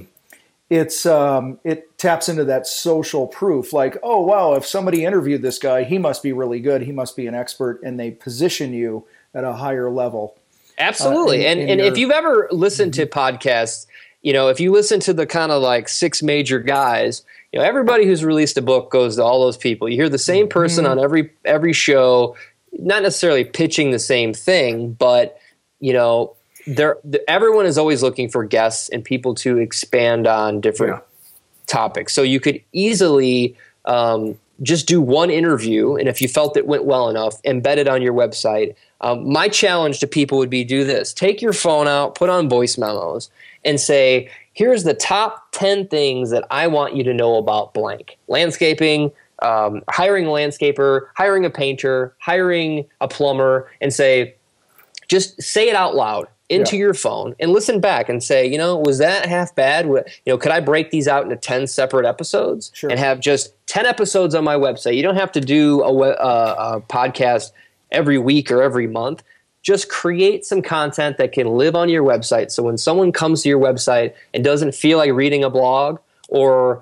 it's um, it taps into that social proof. Like, oh, wow, if somebody interviewed this guy, he must be really good. He must be an expert. And they position you at a higher level. Absolutely. Uh, in, and in and your, if you've ever listened mm-hmm. to podcasts, you know, if you listen to the kind of like six major guys, you know, everybody who's released a book goes to all those people. You hear the same person mm-hmm. on every every show, not necessarily pitching the same thing, but, you know, there everyone is always looking for guests and people to expand on different yeah. topics. So you could easily um, just do one interview, and if you felt it went well enough, embed it on your website. Um, my challenge to people would be do this. Take your phone out, put on voice memos, and say, here's the top ten things that I want you to know about blank. Landscaping, um, hiring a landscaper, hiring a painter, hiring a plumber, and say, just say it out loud into yeah. your phone and listen back and say, you know, was that half bad? You know, could I break these out into ten separate episodes sure. and have just ten episodes on my website? You don't have to do a, a, a podcast every week or every month. Just create some content that can live on your website. So when someone comes to your website and doesn't feel like reading a blog or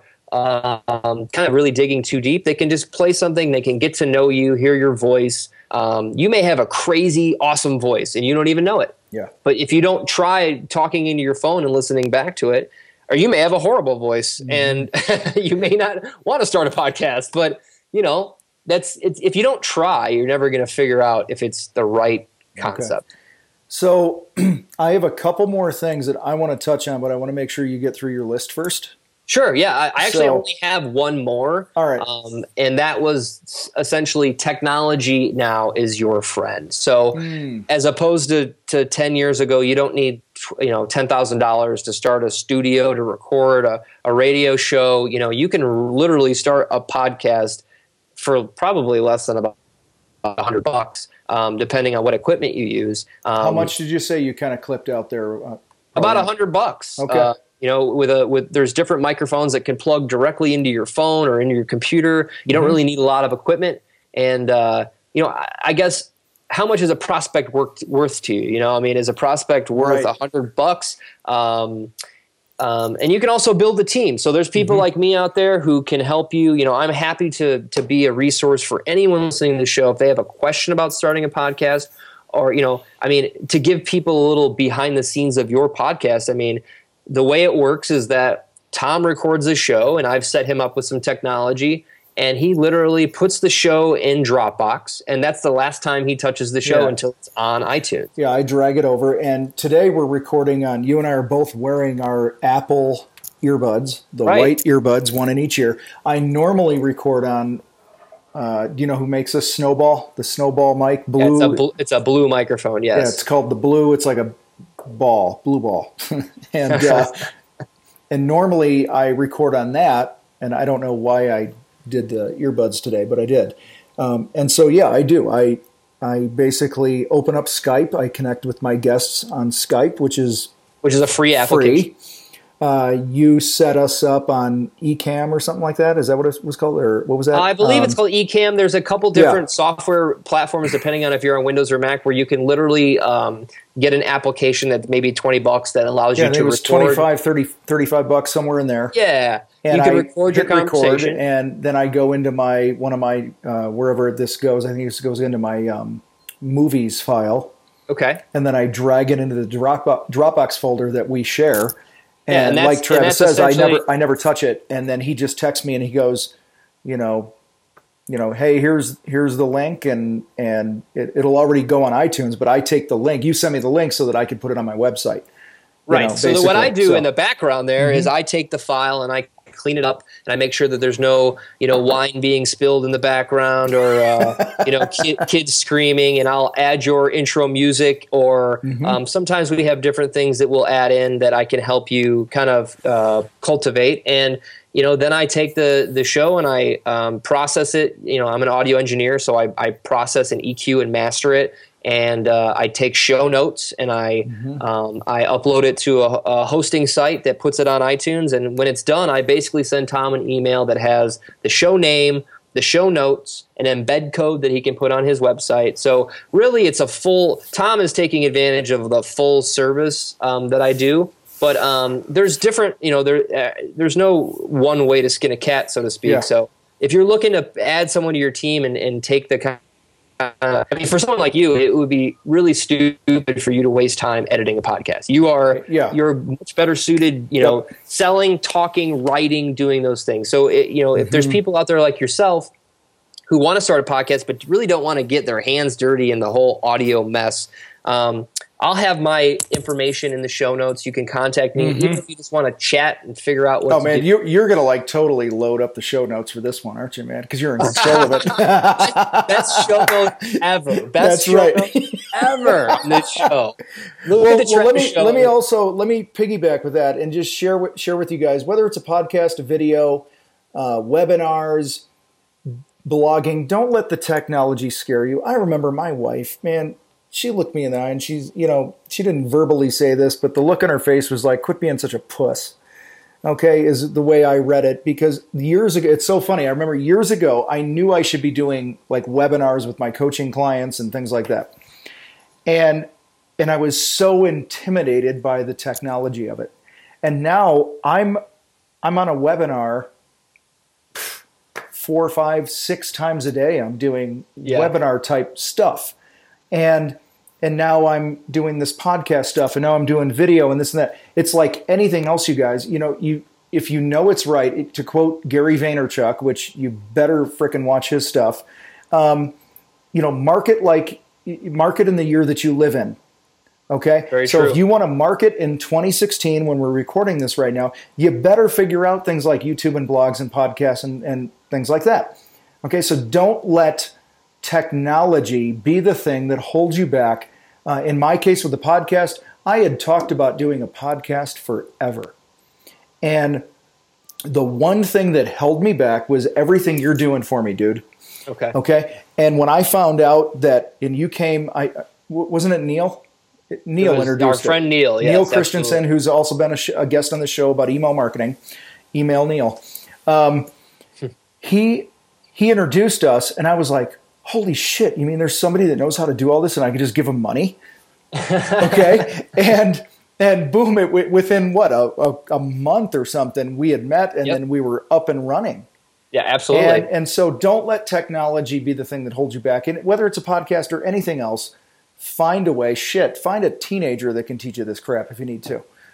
um, kind of really digging too deep, they can just play something. They can get to know you, hear your voice. Um, you may have a crazy, awesome voice and you don't even know it. Yeah. But if you don't try talking into your phone and listening back to it, or you may have a horrible voice mm-hmm. and you may not want to start a podcast. But, you know, that's it's, if you don't try, you're never going to figure out if it's the right concept. Okay. So I have a couple more things that I want to touch on, but I want to make sure you get through your list first. Sure. Yeah. I, I actually so, only have one more. All right. Um, and that was essentially technology now is your friend. So mm. as opposed to, to ten years ago, you don't need, you know, ten thousand dollars to start a studio, to record a, a radio show. You know, you can literally start a podcast for probably less than about a hundred bucks, um, depending on what equipment you use. Um, How much did you say you kind of clipped out there? Uh, about a hundred bucks. Okay. Uh, you know, with a with there's different microphones that can plug directly into your phone or into your computer. You mm-hmm. don't really need a lot of equipment, and uh, you know, I, I guess how much is a prospect worth worth to you? You know, I mean, is a prospect worth a right. hundred bucks? Um, Um, and you can also build a team. So there's people mm-hmm. like me out there who can help you. You know, I'm happy to to be a resource for anyone listening to the show. If they have a question about starting a podcast, or, you know, I mean, to give people a little behind the scenes of your podcast. I mean, the way it works is that Tom records the show, and I've set him up with some technology, and he literally puts the show in Dropbox, and that's the last time he touches the show Yeah. until it's on iTunes. Yeah, I drag it over, and today we're recording on, you and I are both wearing our Apple earbuds, the Right. white earbuds, one in each ear. I normally record on, uh, do you know who makes a Snowball? The Snowball mic, blue. Yeah, it's, a bl- it's a blue microphone, yes. Yeah, it's called the Blue. It's like a ball, blue ball. and uh, and normally I record on that, and I don't know why I did the earbuds today, but I did. Um, and so, yeah, I do. I I basically open up Skype. I connect with my guests on Skype, which is Which is a free application. free. Uh, you set us up on Ecamm or something like that. Is that what it was called, or what was that? I believe Um, it's called Ecamm. There's a couple different software platforms, depending on if you're on Windows or Mac, where you can literally um, get an application that maybe twenty bucks that allows Yeah, I you think to it was record. twenty-five, thirty, thirty-five bucks somewhere in there. Yeah, And you can I record your hit record, conversation. and then I go into my one of my uh, wherever this goes. I think this goes into my um, movies file, Okay. and then I drag it into the Dropbox, Dropbox folder that we share. And, Yeah, and that's- like and Travis that's says, I essentially- never I never touch it. And then he just texts me and he goes, you know, you know, hey, here's here's the link, and and it, it'll already go on iTunes, but I take the link. You send me the link so that I can put it on my website. You Right. know, so the, what I basically. do So- in the background there is I take the file and I clean it up, and I make sure that there's no, you know, wine being spilled in the background, or uh, you know, ki- kids screaming, and I'll add your intro music, or um, sometimes we have different things that we'll add in that I can help you kind of uh, cultivate. And you know, then I take the the show and I um, process it. You know, I'm an audio engineer, so I, I process and E Q and master it. And uh, I take show notes and I um, I upload it to a, a hosting site that puts it on iTunes. And when it's done, I basically send Tom an email that has the show name, the show notes, an embed code that he can put on his website. So really, it's a full. Tom is taking advantage of the full service um, that I do. But um, there's different. You know, there uh, there's no one way to skin a cat, so to speak. Yeah. So if you're looking to add someone to your team and, and take the kind Uh, I mean, for someone like you, it would be really stupid for you to waste time editing a podcast. You are, Yeah. you're much better suited, you know, Yep. selling, talking, writing, doing those things. So, it, you know, if there's people out there like yourself who want to start a podcast but really don't want to get their hands dirty in the whole audio mess, um, I'll have my information in the show notes. You can contact me, even if you just want to chat and figure out what Oh to man, do. you, you're gonna like totally load up the show notes for this one, aren't you, man? Because you're in control of it. Best show notes ever. Best That's show right. notes ever in this show. Look well, at the well, let Travis me show. let me also let me piggyback with that and just share with, share with you guys, whether it's a podcast, a video, uh, webinars, blogging. Don't let the technology scare you. I remember my wife, man. She looked me in the eye and she's, you know, she didn't verbally say this, but the look on her face was like, quit being such a puss. Okay, is the way I read it, because years ago, it's so funny. I remember years ago, I knew I should be doing like webinars with my coaching clients and things like that. And and I was so intimidated by the technology of it. And now I'm I'm on a webinar four, five, six times a day. I'm doing Yeah. webinar type stuff. And and now I'm doing this podcast stuff, and now I'm doing video and this and that. It's like anything else, you guys. You know, you if you know it's right, it, to quote Gary Vaynerchuk, which you better frickin' watch his stuff. Um, you know, market like market in the year that you live in. Okay, Very so true. if you want to market in twenty sixteen, when we're recording this right now, you better figure out things like YouTube and blogs and podcasts and, and things like that. Okay, so don't let technology be the thing that holds you back. Uh, in my case with the podcast, I had talked about doing a podcast forever. And the one thing that held me back was everything you're doing for me, dude. Okay. Okay. And when I found out that, and you came, I wasn't it Neil? Neil It was introduced our friend it. Neil, yes, Neil Christensen, absolutely. who's also been a, sh- a guest on the show about email marketing. Email Neil. Um, he he introduced us, and I was like, holy shit, you mean there's somebody that knows how to do all this and I could just give them money? Okay. and and boom, it within what, a, a, a month or something, we had met, and Yep. then we were up and running. Yeah, absolutely. And, and so don't let technology be the thing that holds you back. And whether it's a podcast or anything else, find a way. Shit, find a teenager that can teach you this crap if you need to.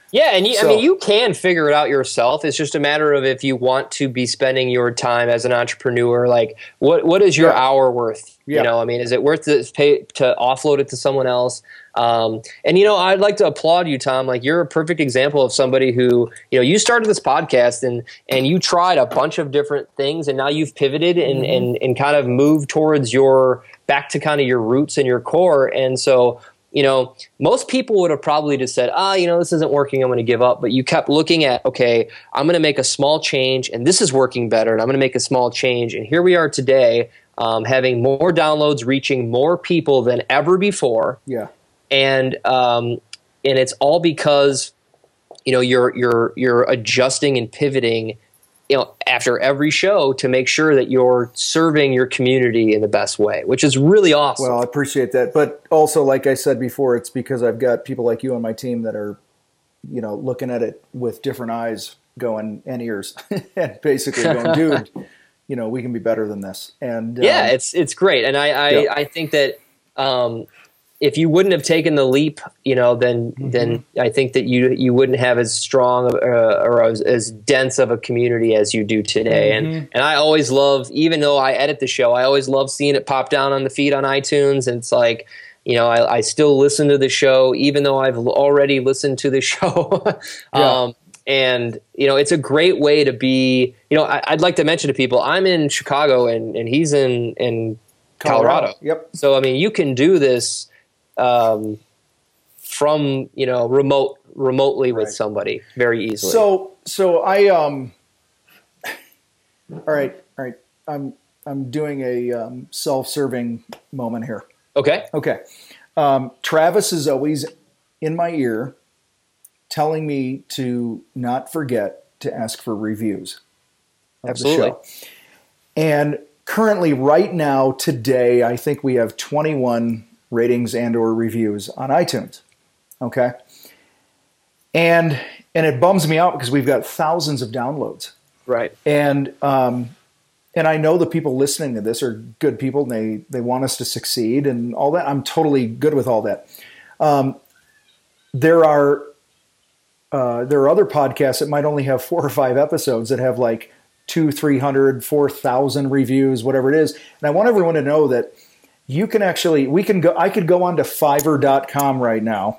Yeah, and you, So- I mean, you can figure it out yourself. It's just a matter of if you want to be spending your time as an entrepreneur. Like, what what is your Yeah. hour worth? Yeah. You know, I mean, is it worth to pay to offload it to someone else? Um, and you know, I'd like to applaud you, Tom. Like, you're a perfect example of somebody who, you know, you started this podcast and and you tried a bunch of different things, and now you've pivoted and Mm-hmm. and and kind of moved towards your back to kind of your roots and your core. And so, you know, most people would have probably just said, ah, you know, this isn't working, I'm going to give up. But you kept looking at, okay, I'm going to make a small change, and this is working better, and I'm going to make a small change. And here we are today, um, having more downloads, reaching more people than ever before. Yeah. And um, and it's all because, you know, you're you're you're adjusting and pivoting, you know, after every show to make sure that you're serving your community in the best way, which is really awesome. Well, I appreciate that. But also, like I said before, it's because I've got people like you on my team that are, you know, looking at it with different eyes going and ears and basically going, dude, you know, we can be better than this. And yeah, um, it's it's great. And I, I, Yeah. I think that um, if you wouldn't have taken the leap, you know, then Mm-hmm. then I think that you you wouldn't have as strong uh, or as, as dense of a community as you do today. Mm-hmm. And and I always love, even though I edit the show, I always love seeing it pop down on the feed on iTunes. And it's like, you know, I, I still listen to the show, even though I've already listened to the show. Yeah. um, and, you know, it's a great way to be, you know, I, I'd like to mention to people, I'm in Chicago and, and he's in, in Colorado. Yep. So, I mean, you can do this um, from, you know, remote, remotely with Right. somebody very easily. So, so I, um, all right, all right. I'm, I'm doing a um, self-serving moment here. okay. Okay. Um, Travis is always in my ear telling me to not forget to ask for reviews of Absolutely. the show. And currently, right now, today, I think we have twenty-one ratings and or reviews on iTunes. Okay. And and it bums me out because we've got thousands of downloads. Right. And um, and I know the people listening to this are good people, and they they want us to succeed and all that. I'm totally good with all that. Um, there are uh, there are other podcasts that might only have four or five episodes that have like two, three hundred, four thousand reviews, whatever it is. And I want everyone to know that you can actually we can go. I could go on to Fiverr dot com right now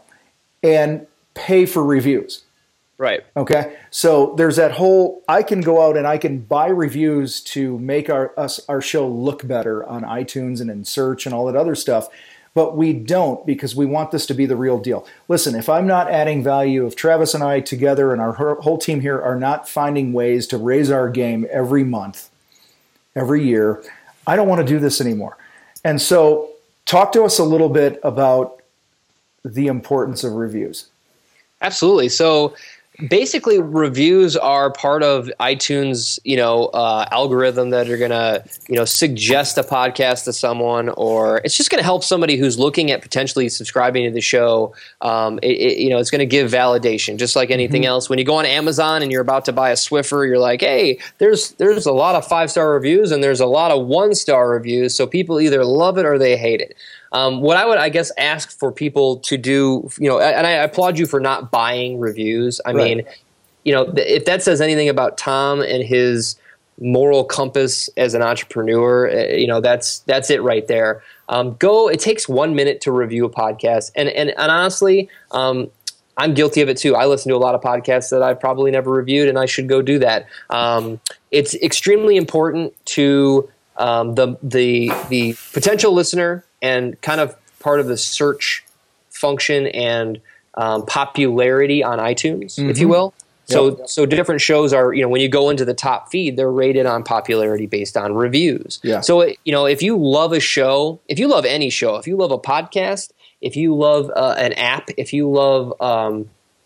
and pay for reviews. Right. Okay, so there's that whole. I can go out and I can buy reviews to make our us our show look better on iTunes and in search and all that other stuff, but we don't because we want this to be the real deal. Listen, if I'm not adding value, if Travis and I together and our whole team here are not finding ways to raise our game every month, every year, I don't want to do this anymore. And so, talk to us a little bit about the importance of reviews. Absolutely. So basically, reviews are part of iTunes, you know, uh, algorithm that are going to, you know, suggest a podcast to someone, or it's just going to help somebody who's looking at potentially subscribing to the show. Um, it, it, you know, it's going to give validation, just like anything else. When you go on Amazon and you're about to buy a Swiffer, you're like, hey, there's there's a lot of five star reviews and there's a lot of one star reviews, so people either love it or they hate it. Um, what I would, I guess, ask for people to do, you know, and I applaud you for not buying reviews. I Right. mean, you know, if that says anything about Tom and his moral compass as an entrepreneur, you know, that's that's it right there. Um, go. It takes one minute to review a podcast, and and, and honestly, um, I'm guilty of it too. I listen to a lot of podcasts that I've probably never reviewed, and I should go do that. Um, it's extremely important to um, the the the potential listener and kind of part of the search function and um, popularity on iTunes, if you will. So, Yep. so different shows are, you know, when you go into the top feed, they're rated on popularity based on reviews. Yeah. So, you know, if you love a show, if you love any show, if you love a podcast, if you love uh, an app, if you love, um,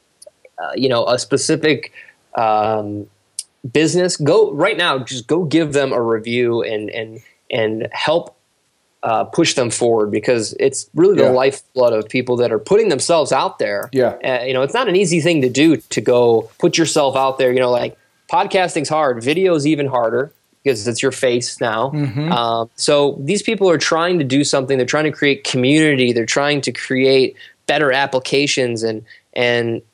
uh, you know, a specific um, business, go right now. Just go give them a review and and and help uh, push them forward, because it's really the Yeah. lifeblood of people that are putting themselves out there. Yeah. Uh, you know, it's not an easy thing to do, to go put yourself out there. You know, like podcasting's hard, video's even harder because it's your face now. Um, so these people are trying to do something. They're trying to create community. They're trying to create better applications, and and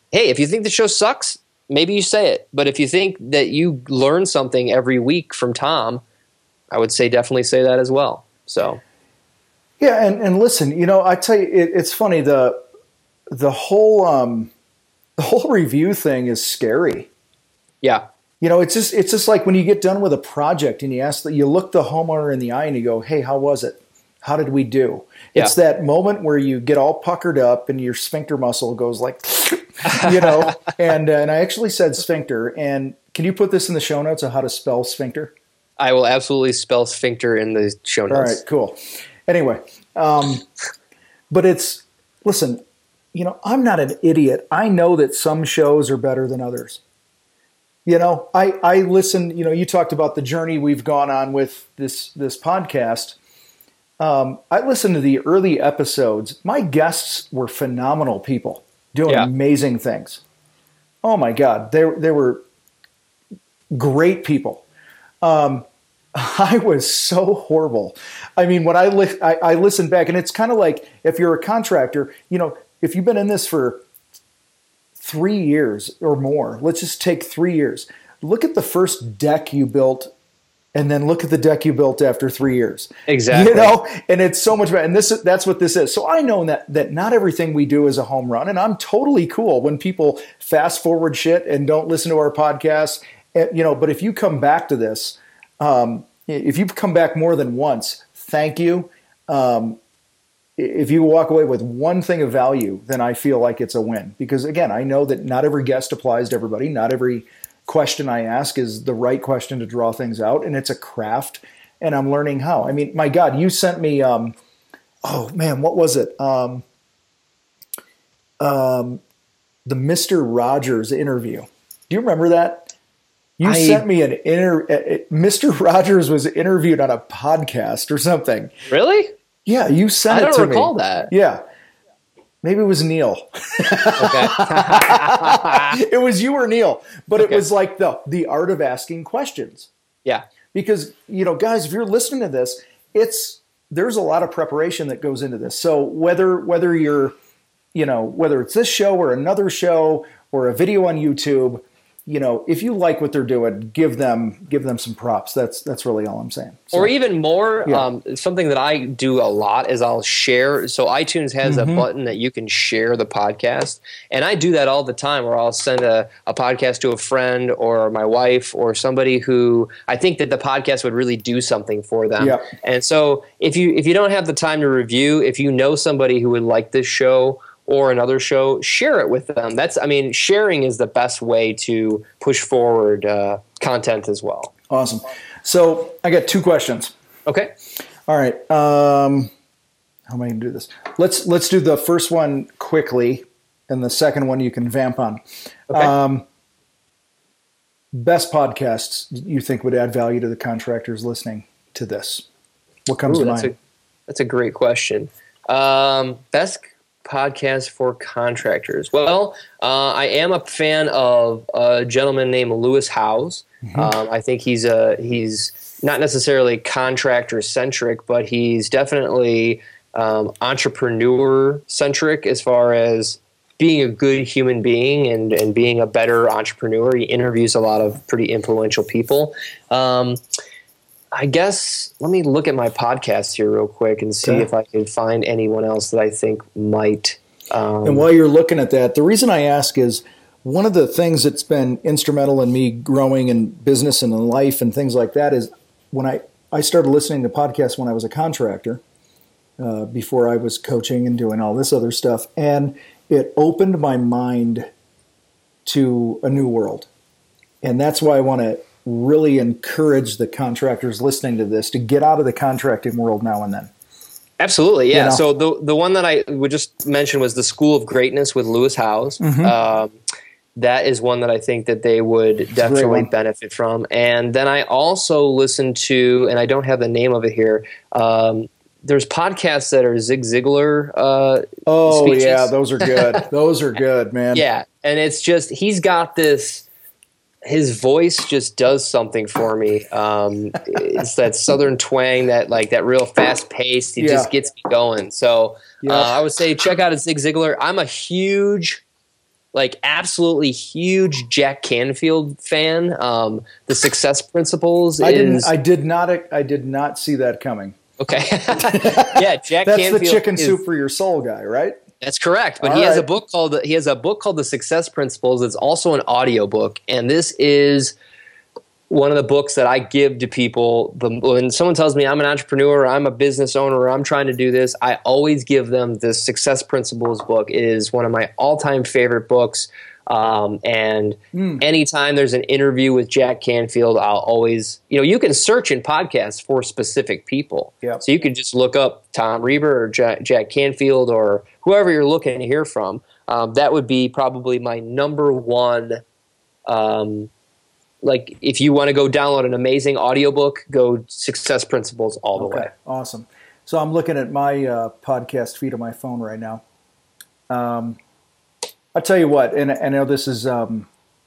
hey, if you think the show sucks, maybe you say it. But if you think that you learn something every week from Tom, I would say definitely say that as well. So, yeah, and, and listen, you know, I tell you, it, it's funny, the the whole um, the whole review thing is scary. Yeah. You know, it's just it's just like when you get done with a project and you ask that you look the homeowner in the eye and you go, "Hey, how was it? How did we do?" Yeah. It's that moment where you get all puckered up and your sphincter muscle goes like, you know. and uh, and I actually said sphincter. And can you put this in the show notes of how to spell sphincter? I will absolutely spell sphincter in the show notes. All right, cool. Anyway, um, but it's listen. You know, I'm not an idiot. I know that some shows are better than others. You know, I, I listen, you know, you talked about the journey we've gone on with this, this podcast. Um, I listened to the early episodes. My guests were phenomenal people doing yeah. amazing things. Oh my God. They, they were great people. Um, I was so horrible. I mean, when I, li- I, I listened back, and it's kind of like if you're a contractor, you know, if you've been in this for three years or more, let's just take three years. Look at the first deck you built, and then look at the deck you built after three years. Exactly. You know, and it's so much better. And this that's what this is. So I know that that not everything we do is a home run, and I'm totally cool when people fast forward shit and don't listen to our podcast. You know, but if you come back to this, um, if you've come back more than once, thank you. Um, If you walk away with one thing of value, then I feel like it's a win. Because again, I know that not every guest applies to everybody. Not every question I ask is the right question to draw things out. And it's a craft, and I'm learning how. I mean, my God, you sent me, um, oh man, what was it? Um, um, the Mister Rogers interview. Do you remember that? You I, sent me an inter. Mister Rogers was interviewed on a podcast or something. Really? Yeah, you sent I it to me. I don't recall that. Yeah. Maybe it was Neil. Okay. It was you or Neil. But okay. It was like the the art of asking questions. Yeah. Because, you know, guys, if you're listening to this, it's there's a lot of preparation that goes into this. So whether whether you're, you know, whether it's this show or another show or a video on YouTube, you know, if you like what they're doing, give them give them some props. That's that's really all I'm saying. So, or even more, yeah. um, something that I do a lot is I'll share. So iTunes has mm-hmm. a button that you can share the podcast, and I do that all the time. Where I'll send a, a podcast to a friend or my wife or somebody who I think that the podcast would really do something for them. Yeah. And so if you if you don't have the time to review, if you know somebody who would like this show or another show, share it with them. That's, I mean, sharing is the best way to push forward uh, content as well. Awesome. So I got two questions. Okay. All right. Um, how am I going to do this? Let's let's do the first one quickly, and the second one you can vamp on. Okay. Um, best podcasts you think would add value to the contractors listening to this? What comes Ooh, to that's mind? A, that's a great question. Um, best podcast for contractors. Well, uh, I am a fan of a gentleman named Lewis Howes. Mm-hmm. Um, I think he's a he's not necessarily contractor centric, but he's definitely um, entrepreneur centric as far as being a good human being and, and being a better entrepreneur. He interviews a lot of pretty influential people. Um, I guess let me look at my podcast here real quick and see okay. if I can find anyone else that I think might. Um, and while you're looking at that, the reason I ask is one of the things that's been instrumental in me growing in business and in life and things like that is when I, I started listening to podcasts when I was a contractor, uh, before I was coaching and doing all this other stuff. And it opened my mind to a new world. And that's why I want to really encourage the contractors listening to this to get out of the contracting world now and then. Absolutely, yeah. You know? So the the one that I would just mention was the School of Greatness with Lewis Howes. Mm-hmm. Um, that is one that I think that they would definitely benefit from. And then I also listen to, and I don't have the name of it here, um, there's podcasts that are Zig Ziglar uh, Oh, speeches. yeah, those are good. Those are good, man. Yeah, and it's just, he's got this, his voice just does something for me. Um, it's that southern twang, that like that real fast paced. He yeah. just gets me going. So yeah. uh, I would say check out Zig Ziglar. I'm a huge like absolutely huge Jack Canfield fan. Um, the Success Principles. I is, didn't. I did not. I did not see that coming. Okay. Yeah, Jack That's Canfield the chicken is, soup for your soul guy, right? That's correct. But All he has right. a book called he has a book called The Success Principles. It's also an audiobook, and this is one of the books that I give to people. The, when someone tells me I'm an entrepreneur, or I'm a business owner, or I'm trying to do this, I always give them the Success Principles book. It is one of my all-time favorite books. Um, and mm. anytime there's an interview with Jack Canfield, I'll always, you know, you can search in podcasts for specific people. Yep. So you can just look up Tom Reber or Jack, Jack Canfield or whoever you're looking to hear from. Um, that would be probably my number one. Um, like if you want to go download an amazing audiobook, go Success Principles all the okay. way. Awesome. So I'm looking at my uh, podcast feed on my phone right now. Um, I'll tell you what, and I know this is, um,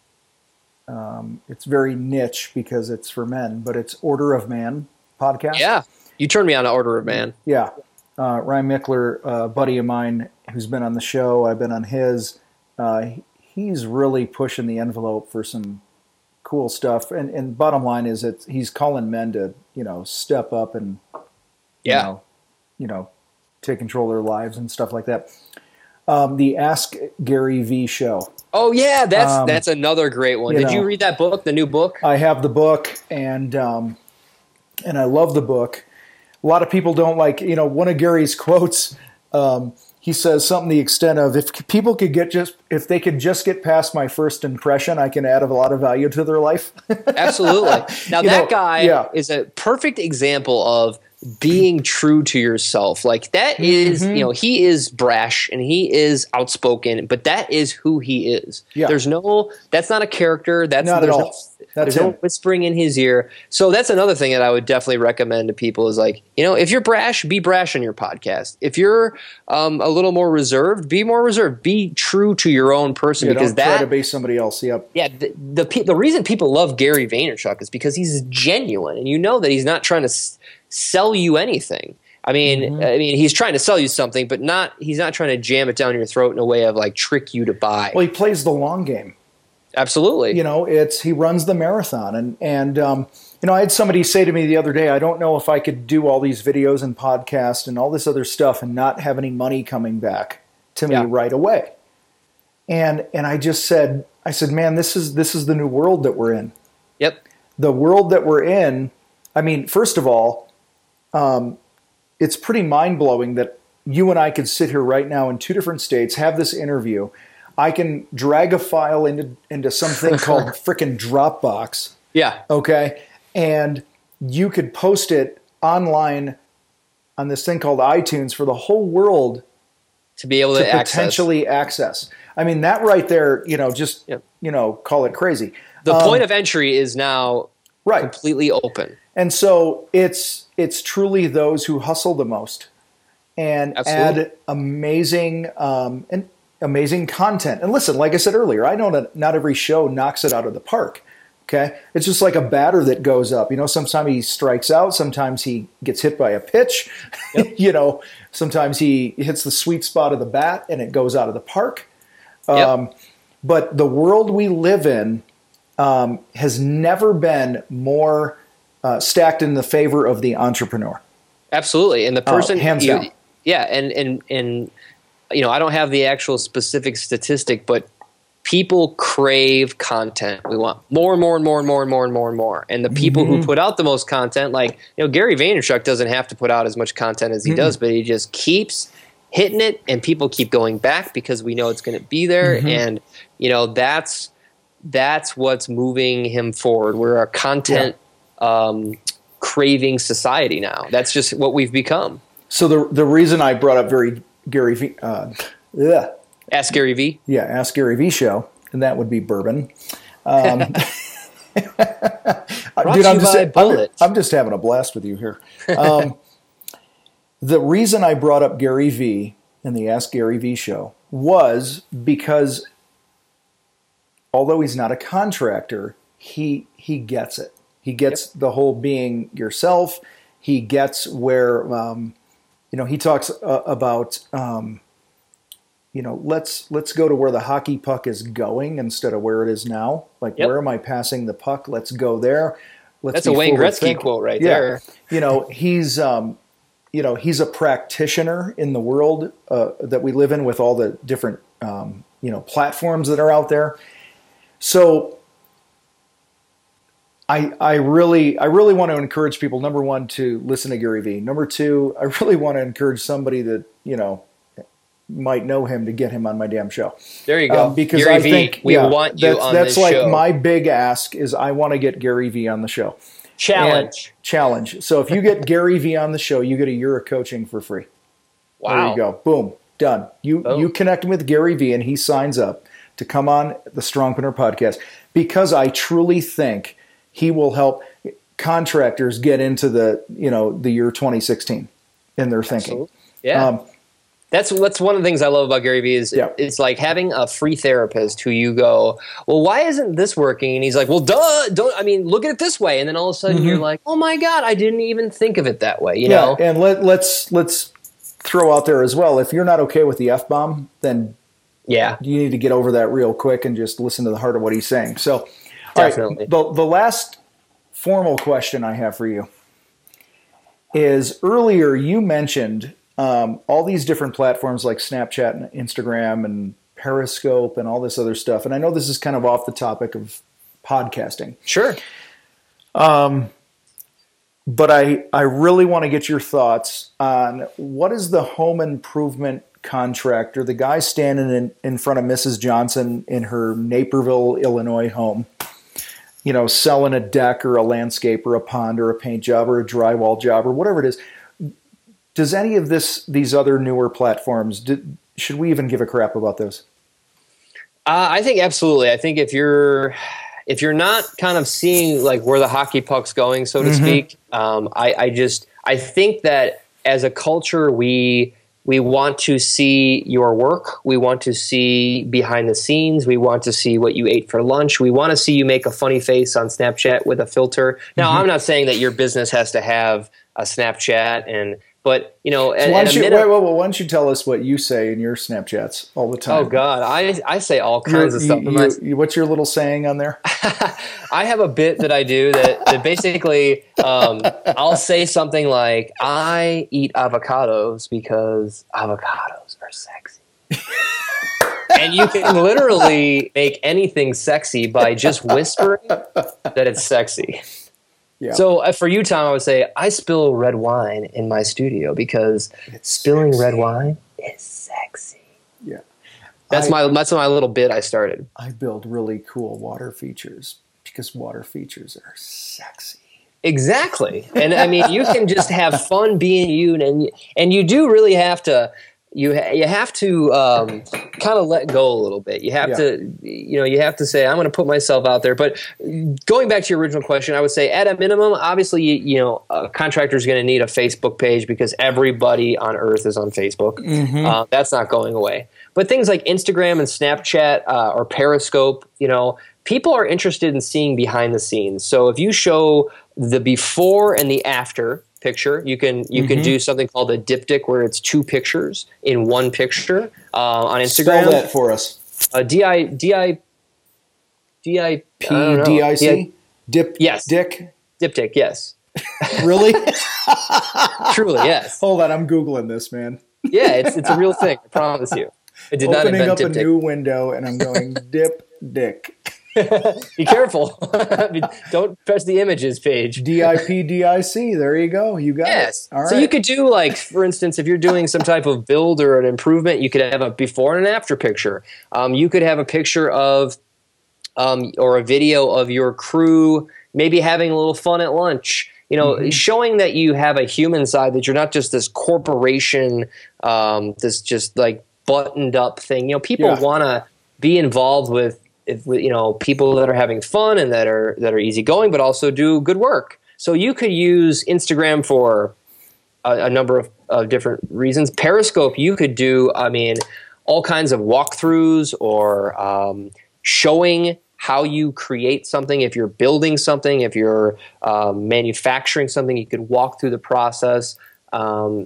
um, it's very niche because it's for men, but it's Order of Man podcast. Yeah, you turned me on to Order of Man. Yeah. Uh, Ryan Mickler, a buddy of mine who's been on the show, I've been on his, uh, he's really pushing the envelope for some cool stuff. And, and bottom line is that he's calling men to, you know, step up and, you yeah. know, you know, take control of their lives and stuff like that. Um, the Ask Gary V show. Oh yeah, that's um, that's another great one. Did know, you read that book, the new book? I have the book, and um, and I love the book. A lot of people don't like, you know, one of Gary's quotes. Um, he says something to the extent of, "If people could get just, if they could just get past my first impression, I can add a lot of value to their life." Absolutely. Now you that know, guy yeah. is a perfect example of being true to yourself. Like that is, mm-hmm. you know, he is brash and he is outspoken, but that is who he is. Yeah. There's no, that's not a character. That's not at all. No, that's there's no whispering in his ear. So that's another thing that I would definitely recommend to people is like, you know, if you're brash, be brash on your podcast. If you're um, a little more reserved, be more reserved. Be true to your own person yeah, because don't that try to be somebody else. Yep. Yeah. The, the the reason people love Gary Vaynerchuk is because he's genuine, and you know that he's not trying to s- sell you anything. I mean, mm-hmm. I mean, he's trying to sell you something, but not. He's not trying to jam it down your throat in a way of like trick you to buy. Well, he plays the long game. Absolutely. You know, it's he runs the marathon, and and um, you know, I had somebody say to me the other day, I don't know if I could do all these videos and podcasts and all this other stuff and not have any money coming back to me yeah. right away. And and I just said, I said, man, this is this is the new world that we're in. Yep. The world that we're in. I mean, first of all, um, it's pretty mind blowing that you and I could sit here right now in two different states, have this interview. I can drag a file into into something called frickin' Dropbox. Yeah. Okay. And you could post it online on this thing called iTunes for the whole world to be able to, to potentially access. I mean, that right there, you know, just, yep. you know, call it crazy. The um, point of entry is now right. completely open. And so it's it's truly those who hustle the most and Absolutely. add amazing um, and amazing content. And listen, like I said earlier, I know that not every show knocks it out of the park. Okay, it's just like a batter that goes up. You know, sometimes he strikes out, sometimes he gets hit by a pitch. Yep. You know, sometimes he hits the sweet spot of the bat and it goes out of the park. Yep. Um, but the world we live in um, has never been more uh, stacked in the favor of the entrepreneur. Absolutely, and the person, uh, hands you, down. Yeah, and and and you know, I don't have the actual specific statistic, but people crave content. We want more and more and more and more and more and more and more. And the people mm-hmm. who put out the most content, like, you know, Gary Vaynerchuk doesn't have to put out as much content as he mm-hmm. does, but he just keeps hitting it and people keep going back because we know it's going to be there. Mm-hmm. And, you know, that's, that's what's moving him forward. We're a content yeah. um, craving society now. That's just what we've become. So the, the reason I brought up very Gary V, uh, yeah. Ask Gary V? Yeah, Ask Gary V show, and that would be bourbon. Um, dude, I'm just, I'm, I'm just having a blast with you here. Um, the reason I brought up Gary V in the Ask Gary V show was because although he's not a contractor, he he gets it. He gets yep. the whole being yourself. He gets where, um, you know, he talks uh, about... Um, you know, let's let's go to where the hockey puck is going instead of where it is now. Like, Yep. where am I passing the puck? Let's go there. Let's That's be a Wayne forward Gretzky thinking. quote right Yeah. there. You know, he's um, you know, he's a practitioner in the world uh, that we live in with all the different um, you know, platforms that are out there. So I I really I really want to encourage people, number one, to listen to Gary Vee. Number two, I really want to encourage somebody that, you know, might know him to get him on my damn show. There you go. Um, because Gary I Vee, think we yeah, want you that's, on that's this like show. my big ask is I want to get Gary Vee on the show. Challenge. And challenge. So if you get Gary Vee on the show, you get a year of coaching for free. Wow. There you go. Boom. Done. You Boom. you connect with Gary Vee and he signs up to come on the Strongpreneur podcast because I truly think he will help contractors get into the, you know, the year twenty sixteen in their thinking. Absolutely. Yeah. Um, That's that's one of the things I love about Gary Vee is Yeah. it's like having a free therapist who you go, well, why isn't this working? And he's like, well, duh, don't. I mean, look at it this way, and then all of a sudden Mm-hmm. you're like, oh my god, I didn't even think of it that way. You yeah. know? And let let's let's throw out there as well. If you're not okay with the F bomb, then Yeah. you need to get over that real quick and just listen to the heart of what he's saying. So, all right, Definitely. the, the last formal question I have for you is earlier you mentioned um, all these different platforms like Snapchat and Instagram and Periscope and all this other stuff. And I know this is kind of off the topic of podcasting, Sure. but I, I really want to get your thoughts on what is the home improvement contractor, the guy standing in, in front of Missus Johnson in her Naperville, Illinois home, you know, selling a deck or a landscape or a pond or a paint job or a drywall job or whatever it is. Does any of this, these other newer platforms, do, should we even give a crap about those? Uh, I think absolutely. I think if you're if you're not kind of seeing like where the hockey puck's going, so to Mm-hmm. speak, um, I, I just I think that as a culture we we want to see your work. We want to see behind the scenes. We want to see what you ate for lunch. We want to see you make a funny face on Snapchat with a filter. Now, Mm-hmm. I'm not saying that your business has to have a Snapchat and. But you know, at, Why at don't, a you, minute, wait, wait, wait, why don't you tell us what you say in your Snapchats all the time? oh God, I I say all You're- kinds of stuff. you- in my- you- you- what's your little saying on there? I have a bit that I do that, that basically um, I'll say something like, I eat avocados because avocados are sexy. And you can literally make anything sexy by just whispering that it's sexy. Yeah. So uh, for you, Tom, I would say, I spill red wine in my studio because spilling red wine is sexy. Yeah. That's I- my that's my little bit I started. I build really cool water features because water features are sexy. Exactly. And I mean, you can just have fun being you, and and you do really have to you ha- you have to um, kind of let go a little bit. You have Yeah. to you know you have to say, I'm going to put myself out there. But going back to your original question, I would say at a minimum, obviously, you, you know, a contractor is going to need a Facebook page because everybody on earth is on Facebook. Uh, that's not going away. But things like Instagram and Snapchat uh, or Periscope, you know, people are interested in seeing behind the scenes. So if you show the before and the after picture, you can you can do something called a diptych, where it's two pictures in one picture uh, on Instagram. Spell that for us. Uh, D I D I D I P I don't know. D I C? Yeah, Dip. Yes. Dick. diptych. Yes, Really? truly, yes. Hold on, I'm googling this, man. Yeah, it's it's a real thing. I promise you. I did not Opening invent up a diptych. new window, and I'm going dip dick. Be careful. I mean, don't press the images page. D I P D I C. There you go. You got Yes. it. All right. So you could do, like, for instance, if you're doing some type of build or an improvement, you could have a before and an after picture. Um, you could have a picture of um, or a video of your crew maybe having a little fun at lunch. You know, Mm-hmm. showing that you have a human side, that you're not just this corporation, um, this just like buttoned up thing. You know, people Yeah. want to be involved with, if, with, you know, people that are having fun and that are that are easygoing, but also do good work. So you could use Instagram for a, a number of, of different reasons. Periscope, you could do, I mean, all kinds of walkthroughs or um, showing how you create something. If you're building something, if you're um, manufacturing something, you could walk through the process. Um,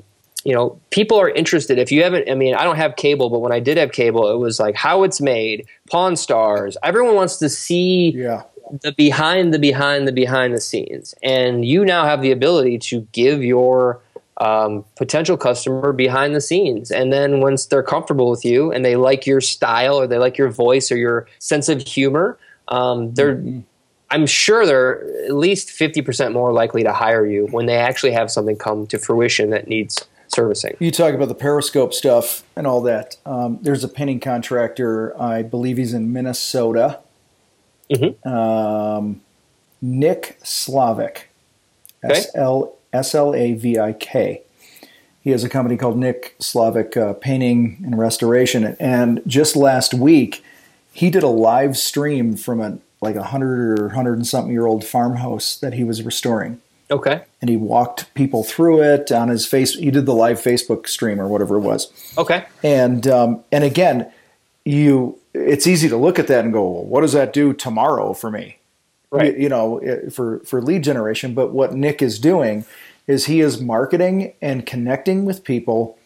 you know, people are interested. If you haven't, I mean, I don't have cable, but when I did have cable, it was like how it's made, Pawn Stars. Everyone wants to see Yeah. the behind the behind the behind the scenes. And you now have the ability to give your um, potential customer behind the scenes. And then once they're comfortable with you and they like your style or they like your voice or your sense of humor, um, they're mm-hmm. I'm sure they're at least fifty percent more likely to hire you when they actually have something come to fruition that needs servicing. You talk about the Periscope stuff and all that. Um, there's a painting contractor, I believe he's in Minnesota, mm-hmm. um, Nick Slavik, okay. S L S L A V I K. He has a company called Nick Slavik uh, Painting and Restoration. And just last week, he did a live stream from a like a hundred or hundred and something year old farmhouse that he was restoring. Okay. And he walked people through it on his face. He did the live Facebook stream or whatever it was. Okay. And, um, and again, you, it's easy to look at that and go, well, what does that do tomorrow for me? Right. You, you know, for, for lead generation. But what Nick is doing is he is marketing and connecting with people,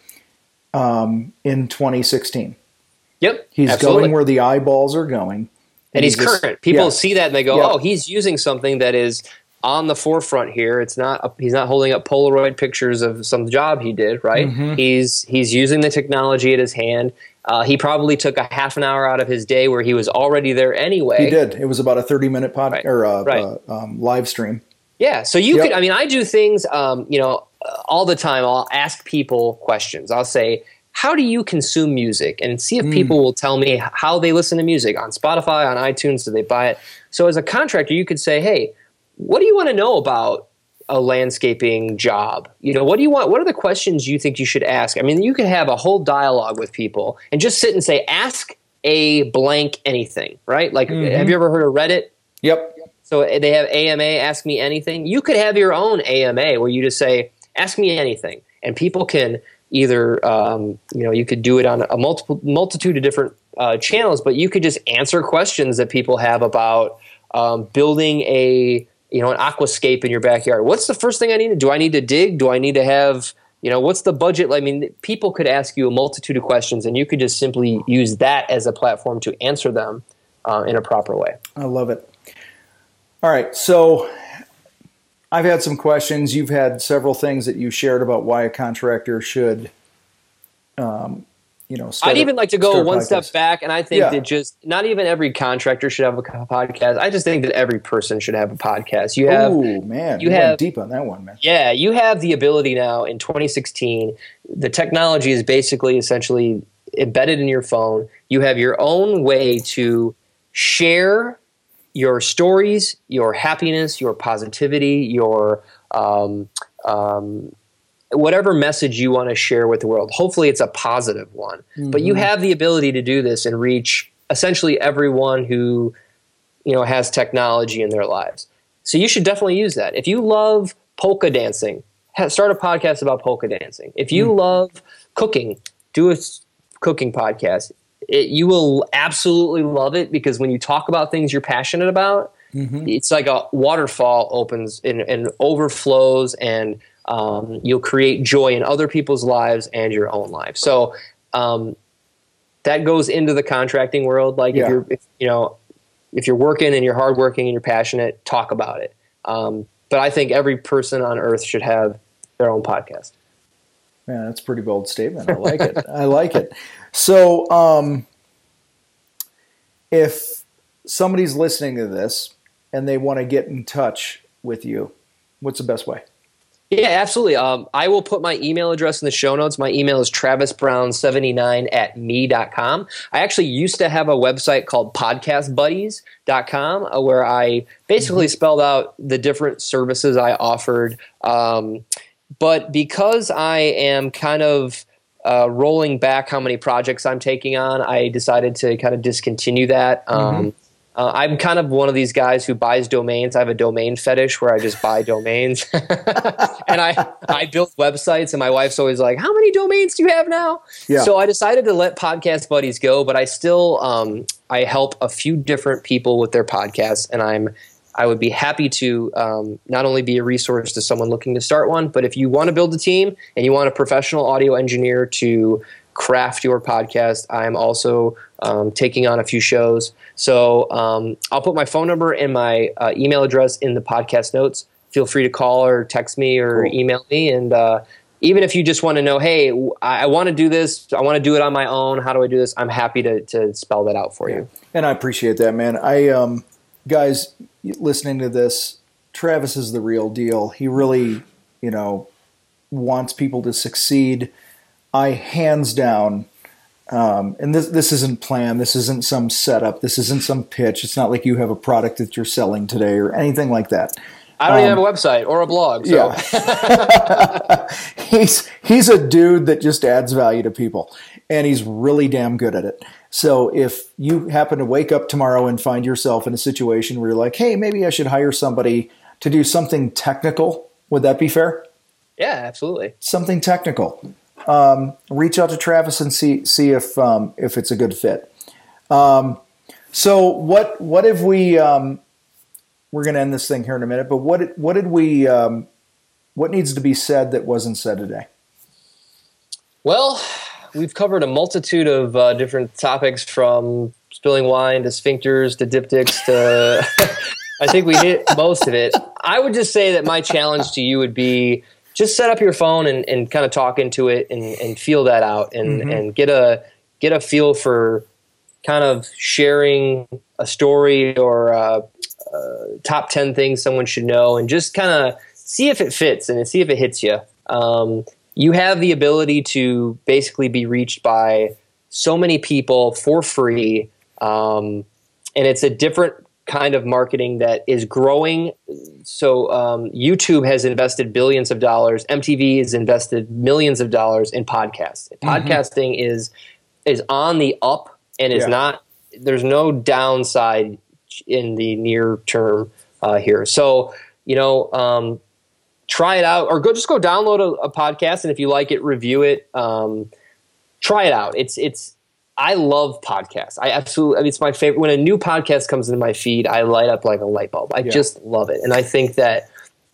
um, in twenty sixteen. Yep. He's absolutely. going where the eyeballs are going. And he's just, current. People yeah. see that and they go, yeah. "Oh, he's using something that is on the forefront here. It's not. He's not holding up Polaroid pictures of some job he did. Right? Mm-hmm. He's he's using the technology at his hand. Uh, he probably took a half an hour out of his day where he was already there anyway. He did. It was about a thirty minute pod right. or uh, right. uh, um, live stream. Yeah. So you yep. could. I mean, I do things. Um, you know, all the time. I'll ask people questions. I'll say, how do you consume music? And see if people mm. will tell me how they listen to music on Spotify, on iTunes, do they buy it? So as a contractor, you could say, hey, what do you want to know about a landscaping job? You know, what do you want? What are the questions you think you should ask? I mean, you could have a whole dialogue with people and just sit and say, ask a blank anything, right? Like, mm-hmm. have you ever heard of Reddit? Yep. So they have A M A, ask me anything. You could have your own A M A where you just say, ask me anything. And people can either, um, you know, you could do it on a multiple multitude of different uh, channels, but you could just answer questions that people have about um, building a, you know, an aquascape in your backyard. What's the first thing I need to do? I need to dig? Do I need to have, you know, what's the budget? I mean, people could ask you a multitude of questions, and you could just simply use that as a platform to answer them uh, in a proper way. I love it. All right, so I've had some questions. You've had several things that you shared about why a contractor should, um, you know, start I'd even a, like to go one podcast. step back, and I think yeah. that just not even every contractor should have a podcast. I just think that every person should have a podcast. You have, oh man, you, you have went deep on that one, man. Yeah, you have the ability now in twenty sixteen. The technology is basically essentially embedded in your phone. You have your own way to share your stories, your happiness, your positivity, your um, um, whatever message you want to share with the world. Hopefully it's a positive one. Mm-hmm. But you have the ability to do this and reach essentially everyone who, you know, has technology in their lives. So you should definitely use that. If you love polka dancing, start a podcast about polka dancing. If you mm-hmm. love cooking, do a cooking podcast. It, you will absolutely love it because when you talk about things you're passionate about, mm-hmm. it's like a waterfall opens and, and overflows, and um, you'll create joy in other people's lives and your own life. So um, that goes into the contracting world. Like yeah. if you're, if, you know, if you're working and you're hardworking and you're passionate, talk about it. Um, but I think every person on earth should have their own podcast. Man, that's a pretty bold statement. I like it. I like it. So, um, if somebody's listening to this and they want to get in touch with you, what's the best way? Yeah, absolutely. Um, I will put my email address in the show notes. My email is travis brown seventy-nine at me dot com. I actually used to have a website called podcast buddies dot com uh, where I basically mm-hmm. spelled out the different services I offered. Um, but because I am kind of uh, rolling back how many projects I'm taking on, I decided to kind of discontinue that. Um, mm-hmm. Uh, I'm kind of one of these guys who buys domains. I have a domain fetish where I just buy domains. And I, I build websites, and my wife's always like, how many domains do you have now? Yeah. So I decided to let Podcast Buddies go, but I still um, I help a few different people with their podcasts, and I'm I would be happy to um, not only be a resource to someone looking to start one, but if you want to build a team and you want a professional audio engineer to craft your podcast, I'm also um, taking on a few shows. So um, I'll put my phone number and my uh, email address in the podcast notes. Feel free to call or text me or cool. email me. And uh, even if you just want to know, hey, I, I want to do this, I want to do it on my own, how do I do this? I'm happy to, to spell that out for you. And I appreciate that, man. I um, guys, listening to this, Travis is the real deal. He really, you know, wants people to succeed. I hands down, um, and this this isn't planned. This isn't some setup. This isn't some pitch. It's not like you have a product that you're selling today or anything like that. I don't um, even have a website or a blog. So. Yeah. he's he's a dude that just adds value to people, and he's really damn good at it. So if you happen to wake up tomorrow and find yourself in a situation where you're like, hey, maybe I should hire somebody to do something technical, would that be fair? Yeah, absolutely. Something technical. Um, reach out to Travis and see see if um, if it's a good fit. Um, so what what have we? Um, we're going to end this thing here in a minute. But what what did we? Um, what needs to be said that wasn't said today? Well, we've covered a multitude of uh, different topics, from spilling wine to sphincters to diptychs to. I think we hit most of it. I would just say that my challenge to you would be, just set up your phone and, and kind of talk into it and, and feel that out and, mm-hmm. and get a get a feel for kind of sharing a story or uh, uh, top ten things someone should know, and just kind of see if it fits and see if it hits you. Um, you have the ability to basically be reached by so many people for free, um, and it's a different kind of marketing that is growing. So um, YouTube has invested billions of dollars. M T V has invested millions of dollars in podcasts. Mm-hmm. Podcasting is is on the up and is yeah. not. There's no downside in the near term uh, here. So you know, um, try it out, or go just go download a, a podcast, and if you like it, review it. Um, try it out. It's it's. I love podcasts. I absolutely, I mean, it's my favorite. When a new podcast comes into my feed, I light up like a light bulb. I yeah. just love it. And I think that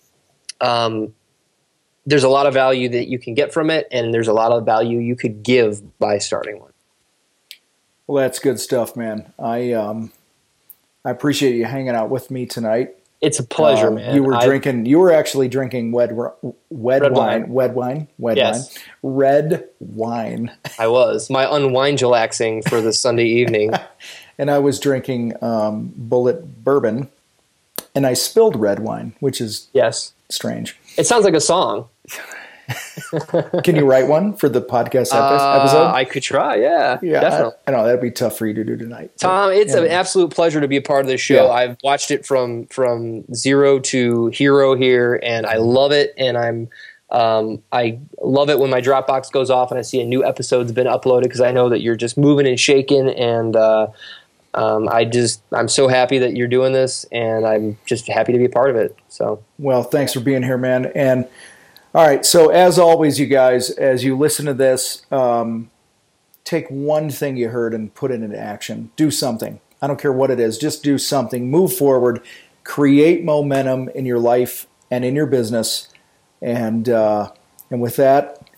um, there's a lot of value that you can get from it, and there's a lot of value you could give by starting one. Well, that's good stuff, man. I um, I appreciate you hanging out with me tonight. It's a pleasure, um, man. You were I, drinking. You were actually drinking wed, wed red wine, wine, wed wine, wed yes. wine, red wine. I was my unwine chillaxing for the Sunday evening, and I was drinking um, Bullet bourbon, and I spilled red wine, which is yes strange. It sounds like a song. Can you write one for the podcast uh, episode? I could try. Yeah, yeah. Definitely. I, I know that'd be tough for you to do tonight. Tom, it's yeah. an absolute pleasure to be a part of this show. Yeah. I've watched it from from zero to hero here, and I love it. And I'm um, I love it when my Dropbox goes off and I see a new episode's been uploaded, because I know that you're just moving and shaking. And uh, um, I just I'm so happy that you're doing this, and I'm just happy to be a part of it. So well, thanks for being here, man. And all right, so as always, you guys, as you listen to this, um, take one thing you heard and put it into action. Do something. I don't care what it is. Just do something. Move forward. Create momentum in your life and in your business. And uh, and with that,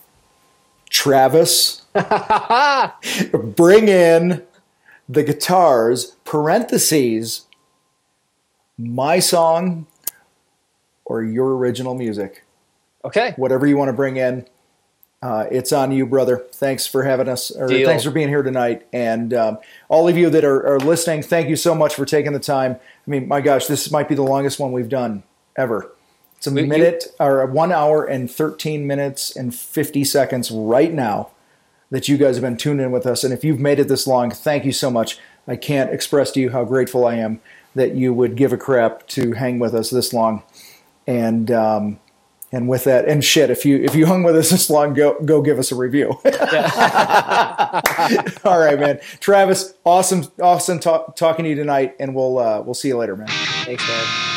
Travis, bring in the guitars, parentheses, my song or your original music. Okay. Whatever you want to bring in, uh, it's on you, brother. Thanks for having us, or Deal. Thanks for being here tonight. And um, all of you that are, are listening, thank you so much for taking the time. I mean, my gosh, this might be the longest one we've done ever. It's a we, minute you, or one hour and thirteen minutes and fifty seconds right now that you guys have been tuned in with us. And if you've made it this long, thank you so much. I can't express to you how grateful I am that you would give a crap to hang with us this long. And, um, And with that, and shit, if you if you hung with us this long, go go give us a review. All right, man. Travis, awesome, awesome talk, talking to you tonight, and we'll uh, we'll see you later, man. Thanks, man.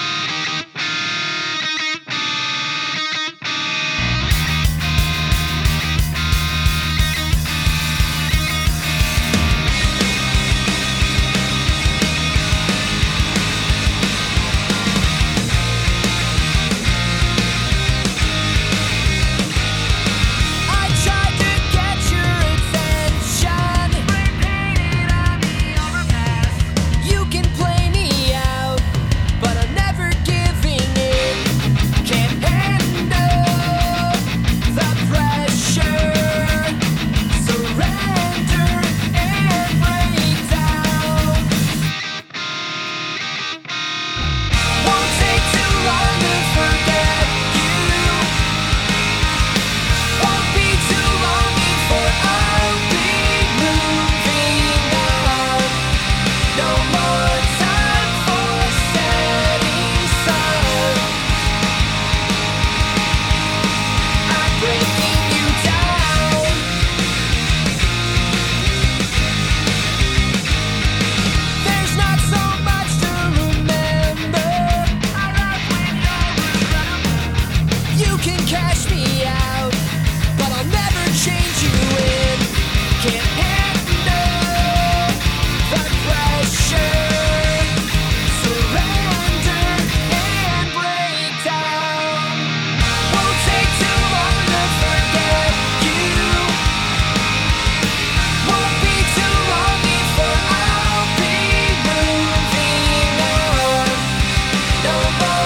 No more